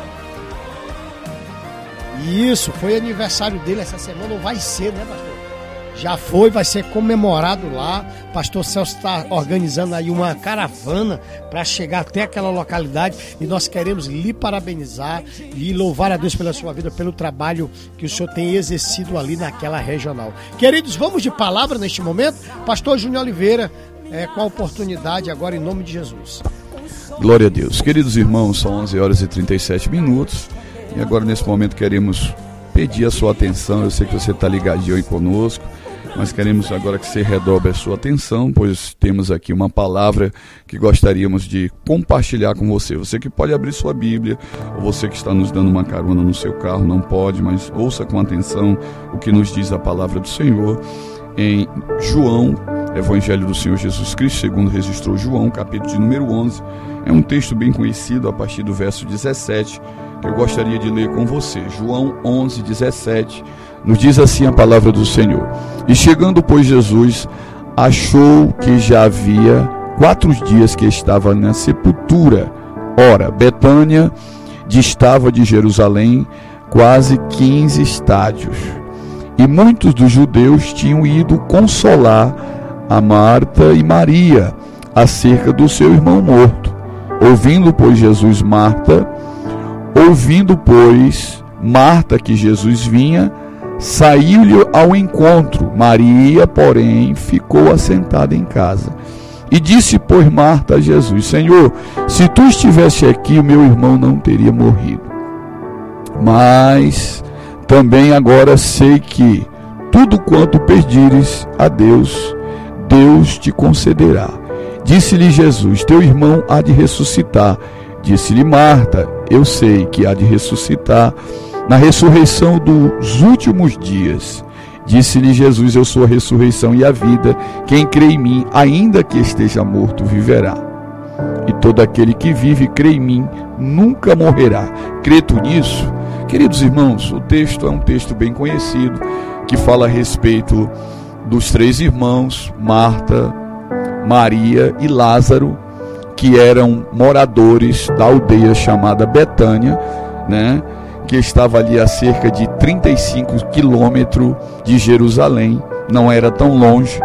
Isso, foi aniversário dele essa semana, ou vai ser, né, pastor? Já foi, vai ser comemorado lá. Pastor Celso está organizando aí uma caravana para chegar até aquela localidade, e nós queremos lhe parabenizar e louvar a Deus pela sua vida, pelo trabalho que o senhor tem exercido ali naquela regional. Queridos, vamos de palavra neste momento. Pastor Júnior Oliveira, com a oportunidade agora, em nome de Jesus. Glória a Deus. Queridos irmãos, são 11 horas e 37 minutos e agora nesse momento queremos pedir a sua atenção. Eu sei que você está ligadinho aí conosco, mas queremos agora que você redobre a sua atenção, pois temos aqui uma palavra que gostaríamos de compartilhar com você. Você que pode abrir sua Bíblia, ou você que está nos dando uma carona no seu carro, não pode, mas ouça com atenção o que nos diz a palavra do Senhor em João, Evangelho do Senhor Jesus Cristo, segundo registrou João, capítulo de número 11. É um texto bem conhecido a partir do verso 17, que eu gostaria de ler com você. João 11, 17. Nos diz assim a palavra do Senhor: E chegando, pois, Jesus achou que já havia 4 dias que estava na sepultura. Ora, Betânia distava de Jerusalém quase 15 estádios. E muitos dos judeus tinham ido consolar a Marta e Maria acerca do seu irmão morto. Ouvindo, pois, Marta que Jesus vinha, saiu-lhe ao encontro. Maria, porém, ficou assentada em casa. E disse, pois, Marta a Jesus: Senhor, se tu estivesse aqui, o meu irmão não teria morrido. Mas também agora sei que tudo quanto pedires a Deus, Deus te concederá. Disse-lhe Jesus: teu irmão há de ressuscitar. Disse-lhe Marta: eu sei que há de ressuscitar na ressurreição dos últimos dias. Disse-lhe Jesus: eu sou a ressurreição e a vida. Quem crê em mim, ainda que esteja morto, viverá. E todo aquele que vive e crê em mim, nunca morrerá. Crê tu nisso? Queridos irmãos, o texto é um texto bem conhecido, que fala a respeito dos 3 irmãos, Marta, Maria e Lázaro, que eram moradores da aldeia chamada Betânia, né? Que estava ali a cerca de 35 quilômetros de Jerusalém, não era tão longe.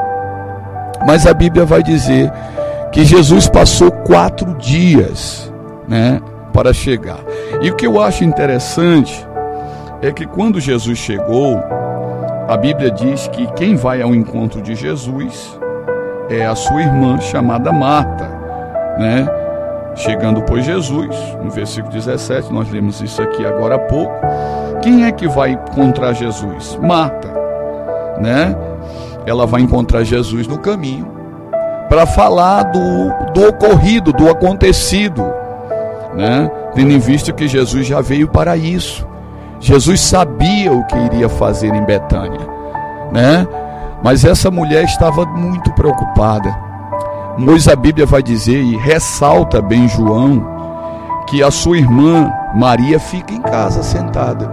Mas a Bíblia vai dizer que Jesus passou 4 dias, né, para chegar. E o que eu acho interessante é que quando Jesus chegou, a Bíblia diz que quem vai ao encontro de Jesus é a sua irmã chamada Marta, né? Chegando, pois, Jesus, no versículo 17, nós lemos isso aqui agora há pouco. Quem é que vai encontrar Jesus? Marta, né? Ela vai encontrar Jesus no caminho para falar do ocorrido, do acontecido, né? Tendo em vista que Jesus já veio para isso. Jesus sabia o que iria fazer em Betânia, né? Mas essa mulher estava muito preocupada. Pois a Bíblia vai dizer, e ressalta bem João, que a sua irmã Maria fica em casa sentada.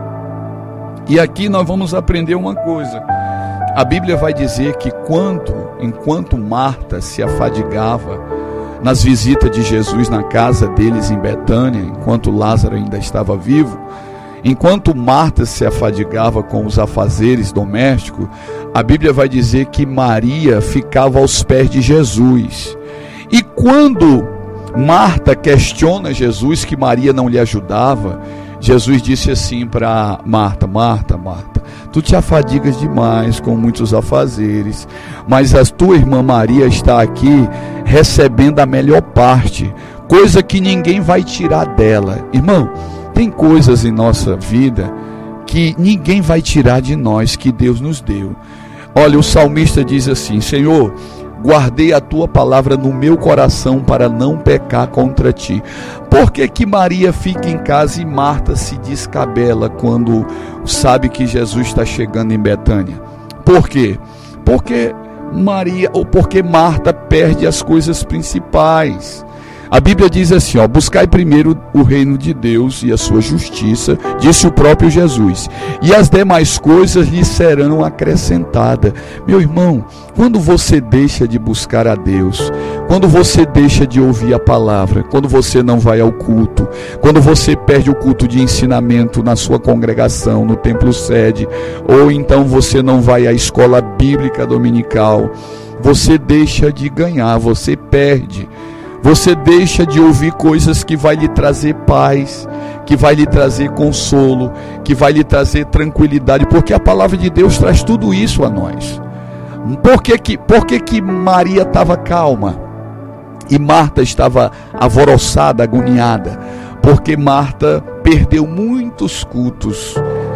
E aqui nós vamos aprender uma coisa. A Bíblia vai dizer que enquanto Marta se afadigava nas visitas de Jesus na casa deles em Betânia, enquanto Lázaro ainda estava vivo, enquanto Marta se afadigava com os afazeres domésticos, a Bíblia vai dizer que Maria ficava aos pés de Jesus. E quando Marta questiona Jesus que Maria não lhe ajudava, Jesus disse assim para Marta: Marta, Marta, tu te afadigas demais com muitos afazeres, mas a tua irmã Maria está aqui recebendo a melhor parte, coisa que ninguém vai tirar dela. Irmão, tem coisas em nossa vida que ninguém vai tirar de nós, que Deus nos deu. Olha, o salmista diz assim: Senhor, guardei a tua palavra no meu coração para não pecar contra ti. Por que Maria fica em casa e Marta se descabela quando sabe que Jesus está chegando em Betânia? Por quê? Porque Marta perde as coisas principais. A Bíblia diz assim, buscai primeiro o reino de Deus e a sua justiça, disse o próprio Jesus, e as demais coisas lhe serão acrescentadas. Meu irmão, quando você deixa de buscar a Deus, quando você deixa de ouvir a palavra, quando você não vai ao culto, quando você perde o culto de ensinamento na sua congregação, no templo sede, ou então você não vai à escola bíblica dominical, você deixa de ganhar, você perde. Você deixa de ouvir coisas que vai lhe trazer paz, que vai lhe trazer consolo, que vai lhe trazer tranquilidade, porque a palavra de Deus traz tudo isso a nós. Por que Maria estava calma e Marta estava alvoroçada, agoniada? Porque Marta perdeu muitos cultos,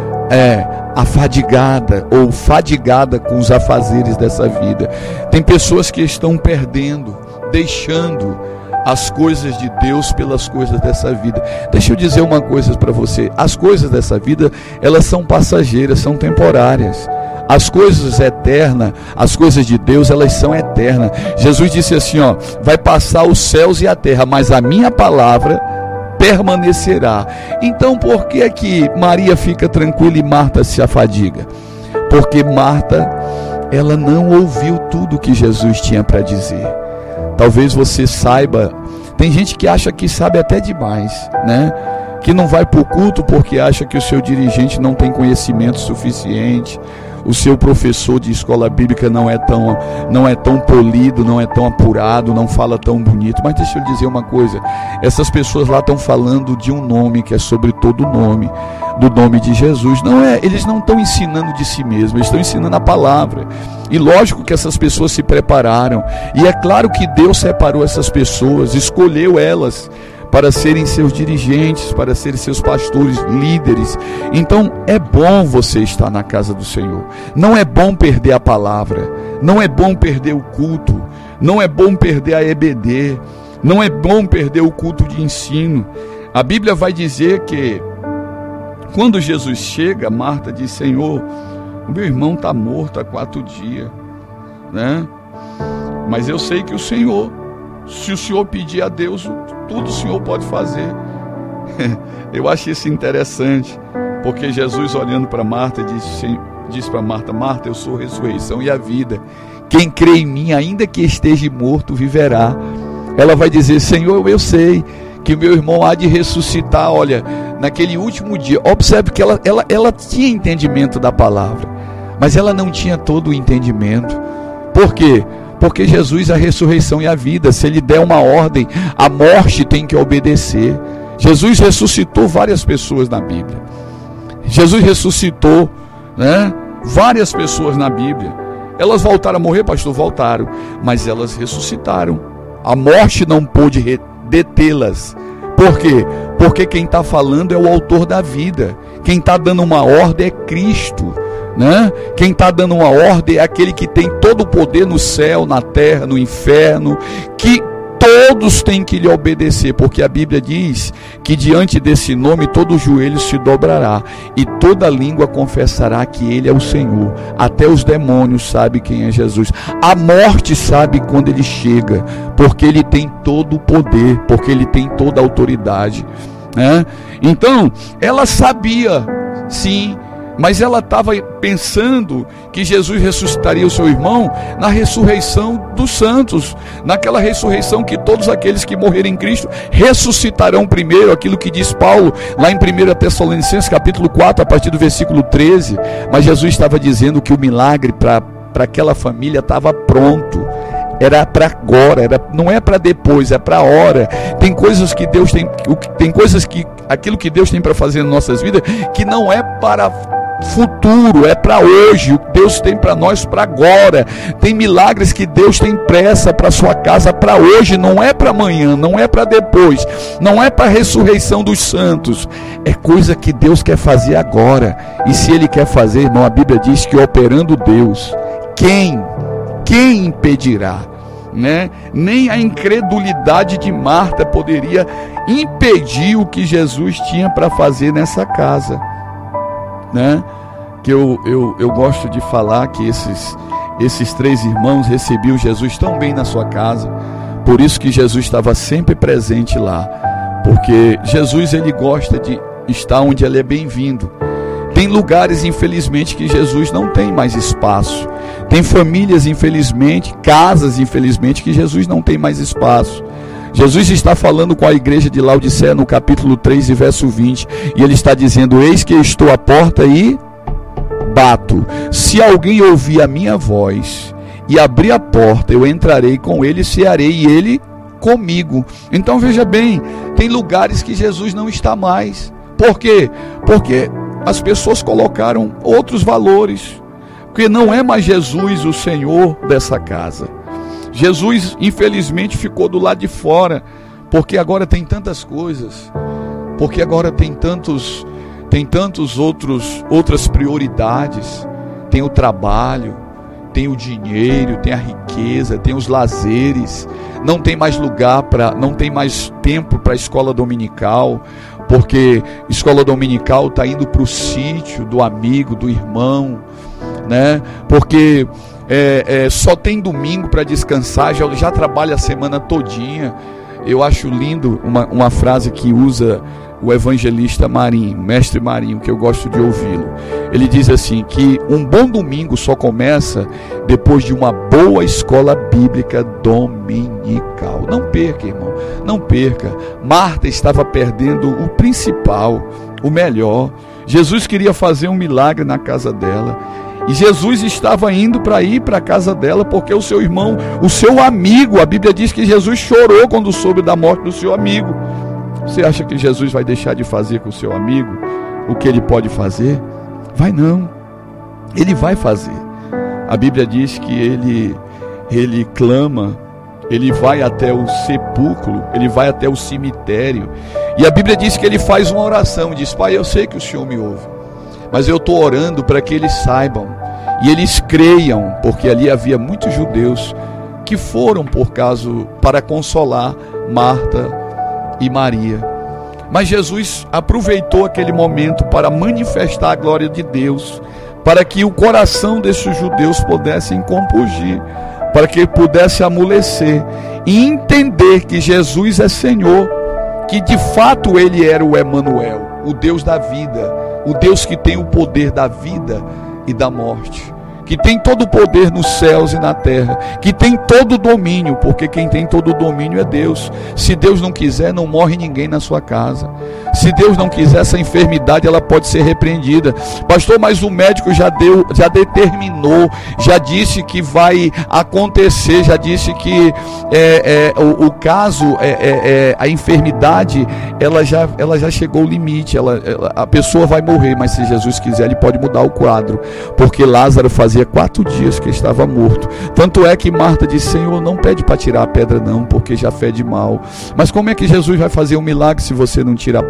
afadigada ou fadigada com os afazeres dessa vida. Tem pessoas que estão perdendo, deixando as coisas de Deus pelas coisas dessa vida. Deixa eu dizer uma coisa para você: as coisas dessa vida, elas são passageiras, são temporárias. As coisas eternas, as coisas de Deus, elas são eternas. Jesus disse assim, vai passar os céus e a terra, mas a minha palavra permanecerá. Então por que Maria fica tranquila e Marta se afadiga? Porque Marta, ela não ouviu tudo que Jesus tinha para dizer. talvez você saiba. Tem gente que acha que sabe até demais, né? Que não vai para o culto porque acha que o seu dirigente não tem conhecimento suficiente, o seu professor de escola bíblica não é tão polido, não é tão apurado, não fala tão bonito. Mas deixa eu dizer uma coisa, essas pessoas lá estão falando de um nome que é sobre todo nome, do nome de Jesus. Eles não estão ensinando de si mesmos, eles estão ensinando a palavra. E lógico que essas pessoas se prepararam, e é claro que Deus separou essas pessoas, escolheu elas para serem seus dirigentes, para serem seus pastores, líderes. Então é bom você estar na casa do Senhor. Não é bom perder a palavra, não é bom perder o culto, não é bom perder a EBD, não é bom perder o culto de ensino. A Bíblia vai dizer que quando Jesus chega, Marta diz: Senhor, o meu irmão está morto há 4 dias, né? Mas eu sei que o Senhor, se o Senhor pedir a Deus, tudo o Senhor pode fazer. Eu achei isso interessante, porque Jesus, olhando para Marta, disse para Marta: Marta, eu sou a ressurreição e a vida. Quem crê em mim, ainda que esteja morto, viverá. Ela vai dizer: Senhor, eu sei que meu irmão há de ressuscitar, olha, naquele último dia. Observe que ela tinha entendimento da palavra, mas ela não tinha todo o entendimento. Por quê? Porque Jesus é a ressurreição e a vida. Se ele der uma ordem, a morte tem que obedecer. Jesus ressuscitou várias pessoas na Bíblia. Jesus ressuscitou, né, várias pessoas na Bíblia. Elas voltaram a morrer, pastor? Voltaram, mas elas ressuscitaram. A morte não pôde detê-las. Por quê? Porque quem está falando é o autor da vida. Quem está dando uma ordem é Cristo, né? Quem está dando uma ordem é aquele que tem todo o poder no céu, na terra, no inferno, que todos têm que lhe obedecer, porque a Bíblia diz que diante desse nome todo joelho se dobrará e toda língua confessará que ele é o Senhor. Até os demônios sabem quem é Jesus. A morte sabe quando ele chega, porque ele tem todo o poder, porque ele tem toda a autoridade, né? Então ela sabia, sim, mas ela estava pensando que Jesus ressuscitaria o seu irmão na ressurreição dos santos, naquela ressurreição que todos aqueles que morrerem em Cristo ressuscitarão primeiro, aquilo que diz Paulo lá em 1 Tessalonicenses capítulo 4, a partir do versículo 13. Mas Jesus estava dizendo que o milagre para aquela família estava pronto. Era para agora, não é para depois, é para a hora. Tem coisas que Deus tem coisas que aquilo que Deus tem para fazer nas nossas vidas que não é para futuro, é para hoje. O que Deus tem para nós para agora. Tem milagres que Deus tem pressa para sua casa para hoje, não é para amanhã, não é para depois, não é para a ressurreição dos santos. É coisa que Deus quer fazer agora. E se Ele quer fazer, irmão, a Bíblia diz que operando Deus, quem impedirá, né? Nem a incredulidade de Marta poderia impedir o que Jesus tinha para fazer nessa casa, né? Que eu gosto de falar que esses 3 irmãos recebiam Jesus tão bem na sua casa, por isso que Jesus estava sempre presente lá, porque Jesus, ele gosta de estar onde ele é bem-vindo. Tem lugares, infelizmente, que Jesus não tem mais espaço. Tem famílias, infelizmente, casas, infelizmente, que Jesus não tem mais espaço. Jesus está falando com a igreja de Laodiceia no capítulo 3 e verso 20. E ele está dizendo: eis que eu estou à porta e bato. Se alguém ouvir a minha voz e abrir a porta, eu entrarei com ele, cearei e ele comigo. Então veja bem, tem lugares que Jesus não está mais. Por quê? Porque as pessoas colocaram outros valores, porque não é mais Jesus o Senhor dessa casa. Jesus, infelizmente, ficou do lado de fora, porque agora tem tantas coisas, porque agora tem outras prioridades. Tem o trabalho, tem o dinheiro, tem a riqueza, tem os lazeres. Não tem mais lugar não tem mais tempo para a escola dominical, porque escola dominical está indo para o sítio do amigo, do irmão, né? Porque só tem domingo para descansar, já trabalha a semana todinha. Eu acho lindo uma frase que usa o evangelista Marinho, mestre Marinho, que eu gosto de ouvi-lo. Ele diz assim, que um bom domingo só começa depois de uma boa escola bíblica dominical. Não perca, irmão, não perca. Marta estava perdendo o principal, o melhor. Jesus queria fazer um milagre na casa dela, e Jesus estava indo para ir para a casa dela, porque o seu irmão, o seu amigo, a Bíblia diz que Jesus chorou quando soube da morte do seu amigo. Você acha que Jesus vai deixar de fazer com o seu amigo o que ele pode fazer? Vai não, ele vai fazer. A Bíblia diz que ele clama, ele vai até o sepulcro, ele vai até o cemitério, e a Bíblia diz que ele faz uma oração, diz: Pai, eu sei que o Senhor me ouve, mas eu estou orando para que eles saibam e eles creiam, porque ali havia muitos judeus que foram para consolar Marta e Maria. Mas Jesus aproveitou aquele momento para manifestar a glória de Deus, para que o coração desses judeus pudessem compungir, para que pudesse amolecer e entender que Jesus é Senhor, que de fato Ele era o Emanuel, o Deus da vida, o Deus que tem o poder da vida e da morte, que tem todo o poder nos céus e na terra, que tem todo o domínio, porque quem tem todo o domínio é Deus. Se Deus não quiser, não morre ninguém na sua casa. Se Deus não quiser, essa enfermidade ela pode ser repreendida. Pastor, mas o médico já determinou, já disse que vai acontecer, já disse que o caso, a enfermidade, ela já chegou ao limite, a pessoa vai morrer, mas se Jesus quiser, Ele pode mudar o quadro, porque Lázaro fazia 4 dias que estava morto. Tanto é que Marta disse: Senhor, não pede para tirar a pedra não, porque já fede mal. Mas como é que Jesus vai fazer um milagre se você não tira a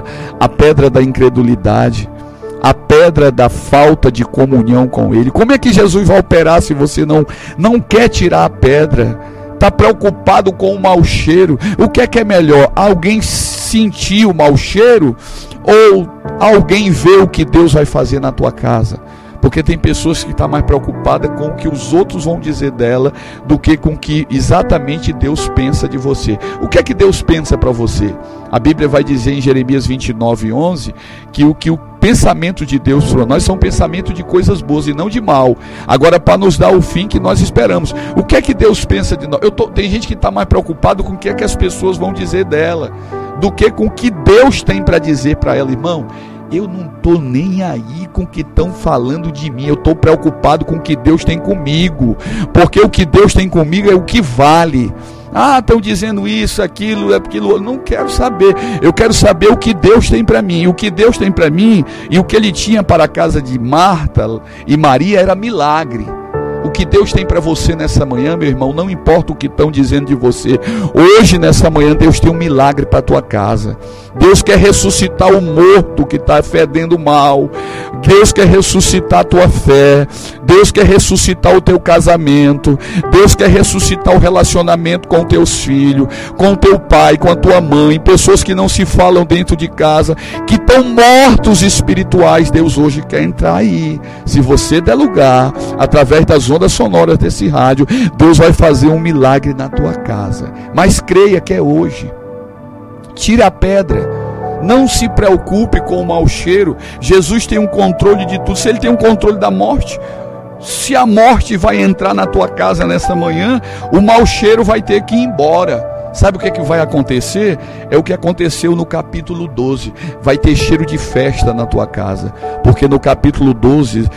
pedra da incredulidade, a pedra da falta de comunhão com Ele? Como é que Jesus vai operar se você não quer tirar a pedra? Está preocupado com o mau cheiro? O que é melhor? Alguém sentir o mau cheiro ou alguém ver o que Deus vai fazer na tua casa? Porque tem pessoas que estão mais preocupadas com o que os outros vão dizer dela do que com o que exatamente Deus pensa de você. O que é que Deus pensa para você? A Bíblia vai dizer em Jeremias 29:11 que o pensamento de Deus para nós são pensamento de coisas boas e não de mal. Agora, para nos dar o fim que nós esperamos. O que é que Deus pensa de nós? Tem gente que está mais preocupado com o que é que as pessoas vão dizer dela do que com o que Deus tem para dizer para ela. Irmão, eu não estou nem aí com o que estão falando de mim. Eu estou preocupado com o que Deus tem comigo, porque o que Deus tem comigo é o que vale. Estão dizendo isso, aquilo, eu não quero saber. Eu quero saber o que Deus tem para mim. O que Deus tem para mim e o que Ele tinha para a casa de Marta e Maria era milagre. O que Deus tem para você nessa manhã, meu irmão, não importa o que estão dizendo de você. Hoje, nessa manhã, Deus tem um milagre para a tua casa. Deus quer ressuscitar o morto que está fedendo mal. Deus quer ressuscitar a tua fé. Deus quer ressuscitar o teu casamento. Deus quer ressuscitar o relacionamento com teus filhos, com o teu pai, com a tua mãe. Pessoas que não se falam dentro de casa, que estão mortos espirituais. Deus hoje quer entrar aí. Se você der lugar, através das ondas sonoras desse rádio, Deus vai fazer um milagre na tua casa. Mas creia que é hoje. Tira a pedra. Não se preocupe com o mau cheiro. Jesus tem um controle de tudo. Se Ele tem um controle da morte, se a morte vai entrar na tua casa nessa manhã, o mau cheiro vai ter que ir embora. Sabe o que vai acontecer? É o que aconteceu no capítulo 12. Vai ter cheiro de festa na tua casa. Porque no capítulo 12,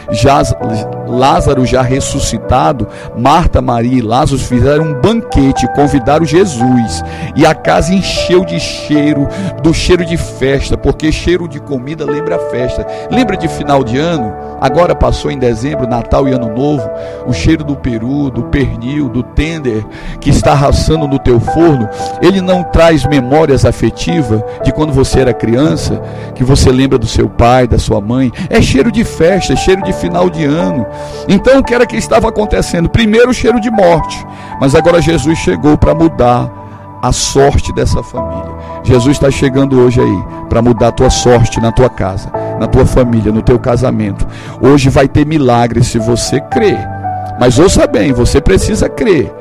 Lázaro já ressuscitado, Marta, Maria e Lázaro fizeram um banquete, convidaram Jesus. E a casa encheu de cheiro, do cheiro de festa, porque cheiro de comida lembra festa. Lembra de final de ano? Agora passou em dezembro, Natal e Ano Novo, o cheiro do peru, do pernil, do tender, que está assando no teu forno. Ele não traz memórias afetivas de quando você era criança, que você lembra do seu pai, da sua mãe. É cheiro de festa, é cheiro de final de ano. Então o que era que estava acontecendo? Primeiro o cheiro de morte, mas agora Jesus chegou para mudar a sorte dessa família. Jesus está chegando hoje aí para mudar a tua sorte na tua casa, na tua família, no teu casamento. Hoje vai ter milagre se você crer. Mas ouça bem, você precisa crer.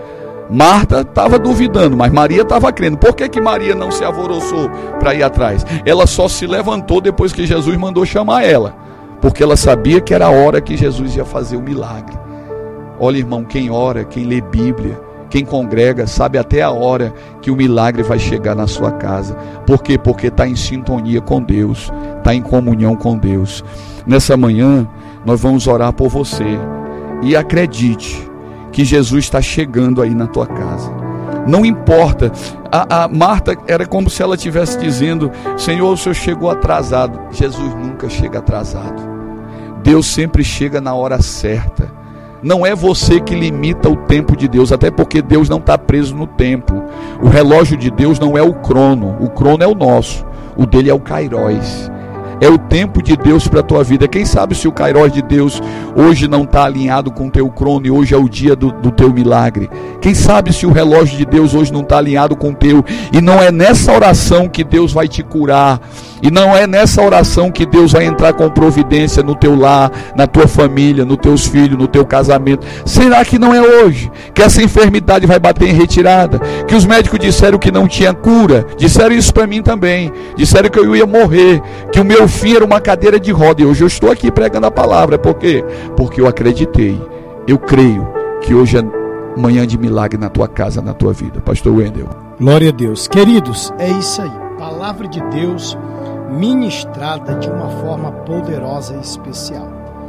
Marta estava duvidando, mas Maria estava crendo. Por que Maria não se alvoroçou para ir atrás? Ela só se levantou depois que Jesus mandou chamar ela, porque ela sabia que era a hora que Jesus ia fazer o milagre. Olha, irmão, quem ora, quem lê Bíblia, quem congrega, sabe até a hora que o milagre vai chegar na sua casa. Por quê? Porque está em sintonia com Deus, está em comunhão com Deus. Nessa manhã, nós vamos orar por você. E acredite que Jesus está chegando aí na tua casa. Não importa. A Marta era como se ela estivesse dizendo: Senhor, o Senhor chegou atrasado. Jesus nunca chega atrasado. Deus sempre chega na hora certa. Não é você que limita o tempo de Deus, até porque Deus não está preso no tempo. O relógio de Deus não é o crono é o nosso, o dele é o Kairos. É o tempo de Deus para a tua vida. Quem sabe se o Kairos de Deus hoje não está alinhado com o teu crono e hoje é o dia do teu milagre. Quem sabe se o relógio de Deus hoje não está alinhado com o teu. E não é nessa oração que Deus vai te curar. E não é nessa oração que Deus vai entrar com providência no teu lar, na tua família, nos teus filhos, no teu casamento. Será que não é hoje que essa enfermidade vai bater em retirada? Que os médicos disseram que não tinha cura. Disseram isso para mim também. Disseram que eu ia morrer, que o meu fim era uma cadeira de roda. E hoje eu estou aqui pregando a palavra. Por quê? Porque eu acreditei. Eu creio que hoje é manhã de milagre na tua casa, na tua vida. Pastor Wendel. Glória a Deus. Queridos, é isso aí. Palavra de Deus ministrada de uma forma poderosa e especial.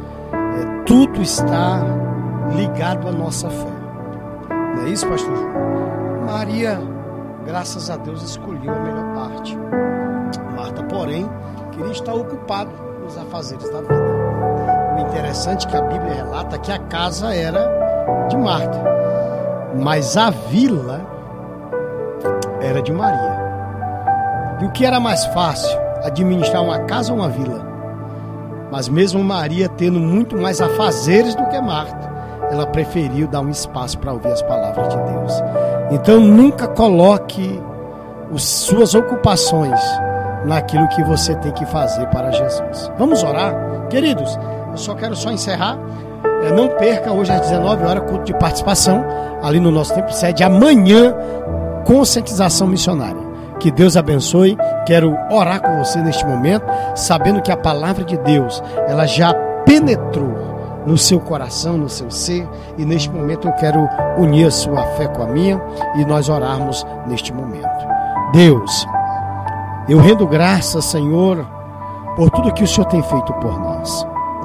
Tudo está ligado à nossa fé. Não é isso, pastor João? Maria, graças a Deus, escolheu a melhor parte. Marta, porém, queria estar ocupado nos afazeres da vida. O interessante é que a Bíblia relata que a casa era de Marta, mas a vila era de Maria. E o que era mais fácil? Administrar uma casa ou uma vila? Mas mesmo Maria tendo muito mais afazeres do que Marta, ela preferiu dar um espaço para ouvir as palavras de Deus. Então nunca coloque as suas ocupações naquilo que você tem que fazer para Jesus. Vamos orar? Queridos, eu quero encerrar. Não perca hoje às 19 horas culto de participação ali no nosso templo sede. Amanhã, conscientização missionária. Que Deus abençoe. Quero orar com você neste momento, sabendo que a palavra de Deus, ela já penetrou no seu coração, no seu ser, e neste momento eu quero unir a sua fé com a minha e nós orarmos neste momento. Deus, eu rendo graças, Senhor, por tudo que o Senhor tem feito por nós.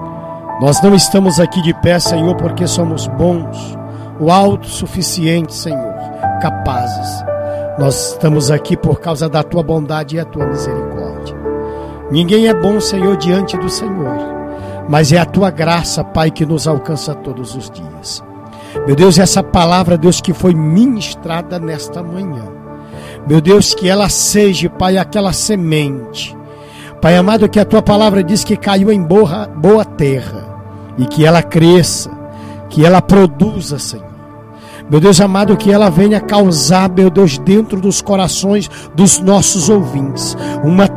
Nós não estamos aqui de pé, Senhor, porque somos bons, o autossuficiente, Senhor, capazes. Nós estamos aqui por causa da Tua bondade e a Tua misericórdia. Ninguém é bom, Senhor, diante do Senhor, mas é a Tua graça, Pai, que nos alcança todos os dias. Meu Deus, essa palavra, Deus, que foi ministrada nesta manhã, meu Deus, que ela seja, Pai, aquela semente, Pai amado, que a Tua palavra diz que caiu em boa terra, e que ela cresça, que ela produza, Senhor. Meu Deus amado, que ela venha causar, meu Deus, dentro dos corações dos nossos ouvintes, uma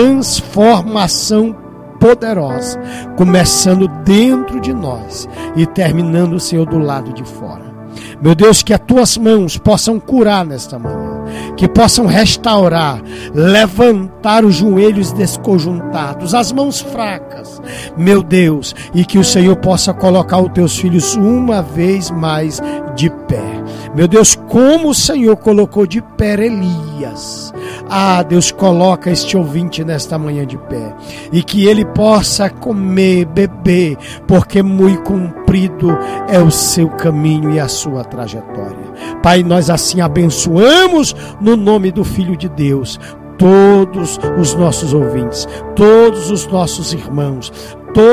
transformação poderosa, começando dentro de nós e terminando, Senhor, do lado de fora. Meu Deus, que as Tuas mãos possam curar nesta manhã, que possam restaurar, levantar os joelhos desconjuntados, as mãos fracas, meu Deus, e que o Senhor possa colocar os Teus filhos uma vez mais de pé. Meu Deus, como o Senhor colocou de pé Elias, Deus, coloca este ouvinte nesta manhã de pé, e que ele possa comer, beber, porque muito comprido é o seu caminho e a sua trajetória. Pai, nós assim abençoamos no nome do Filho de Deus todos os nossos ouvintes, todos os nossos irmãos,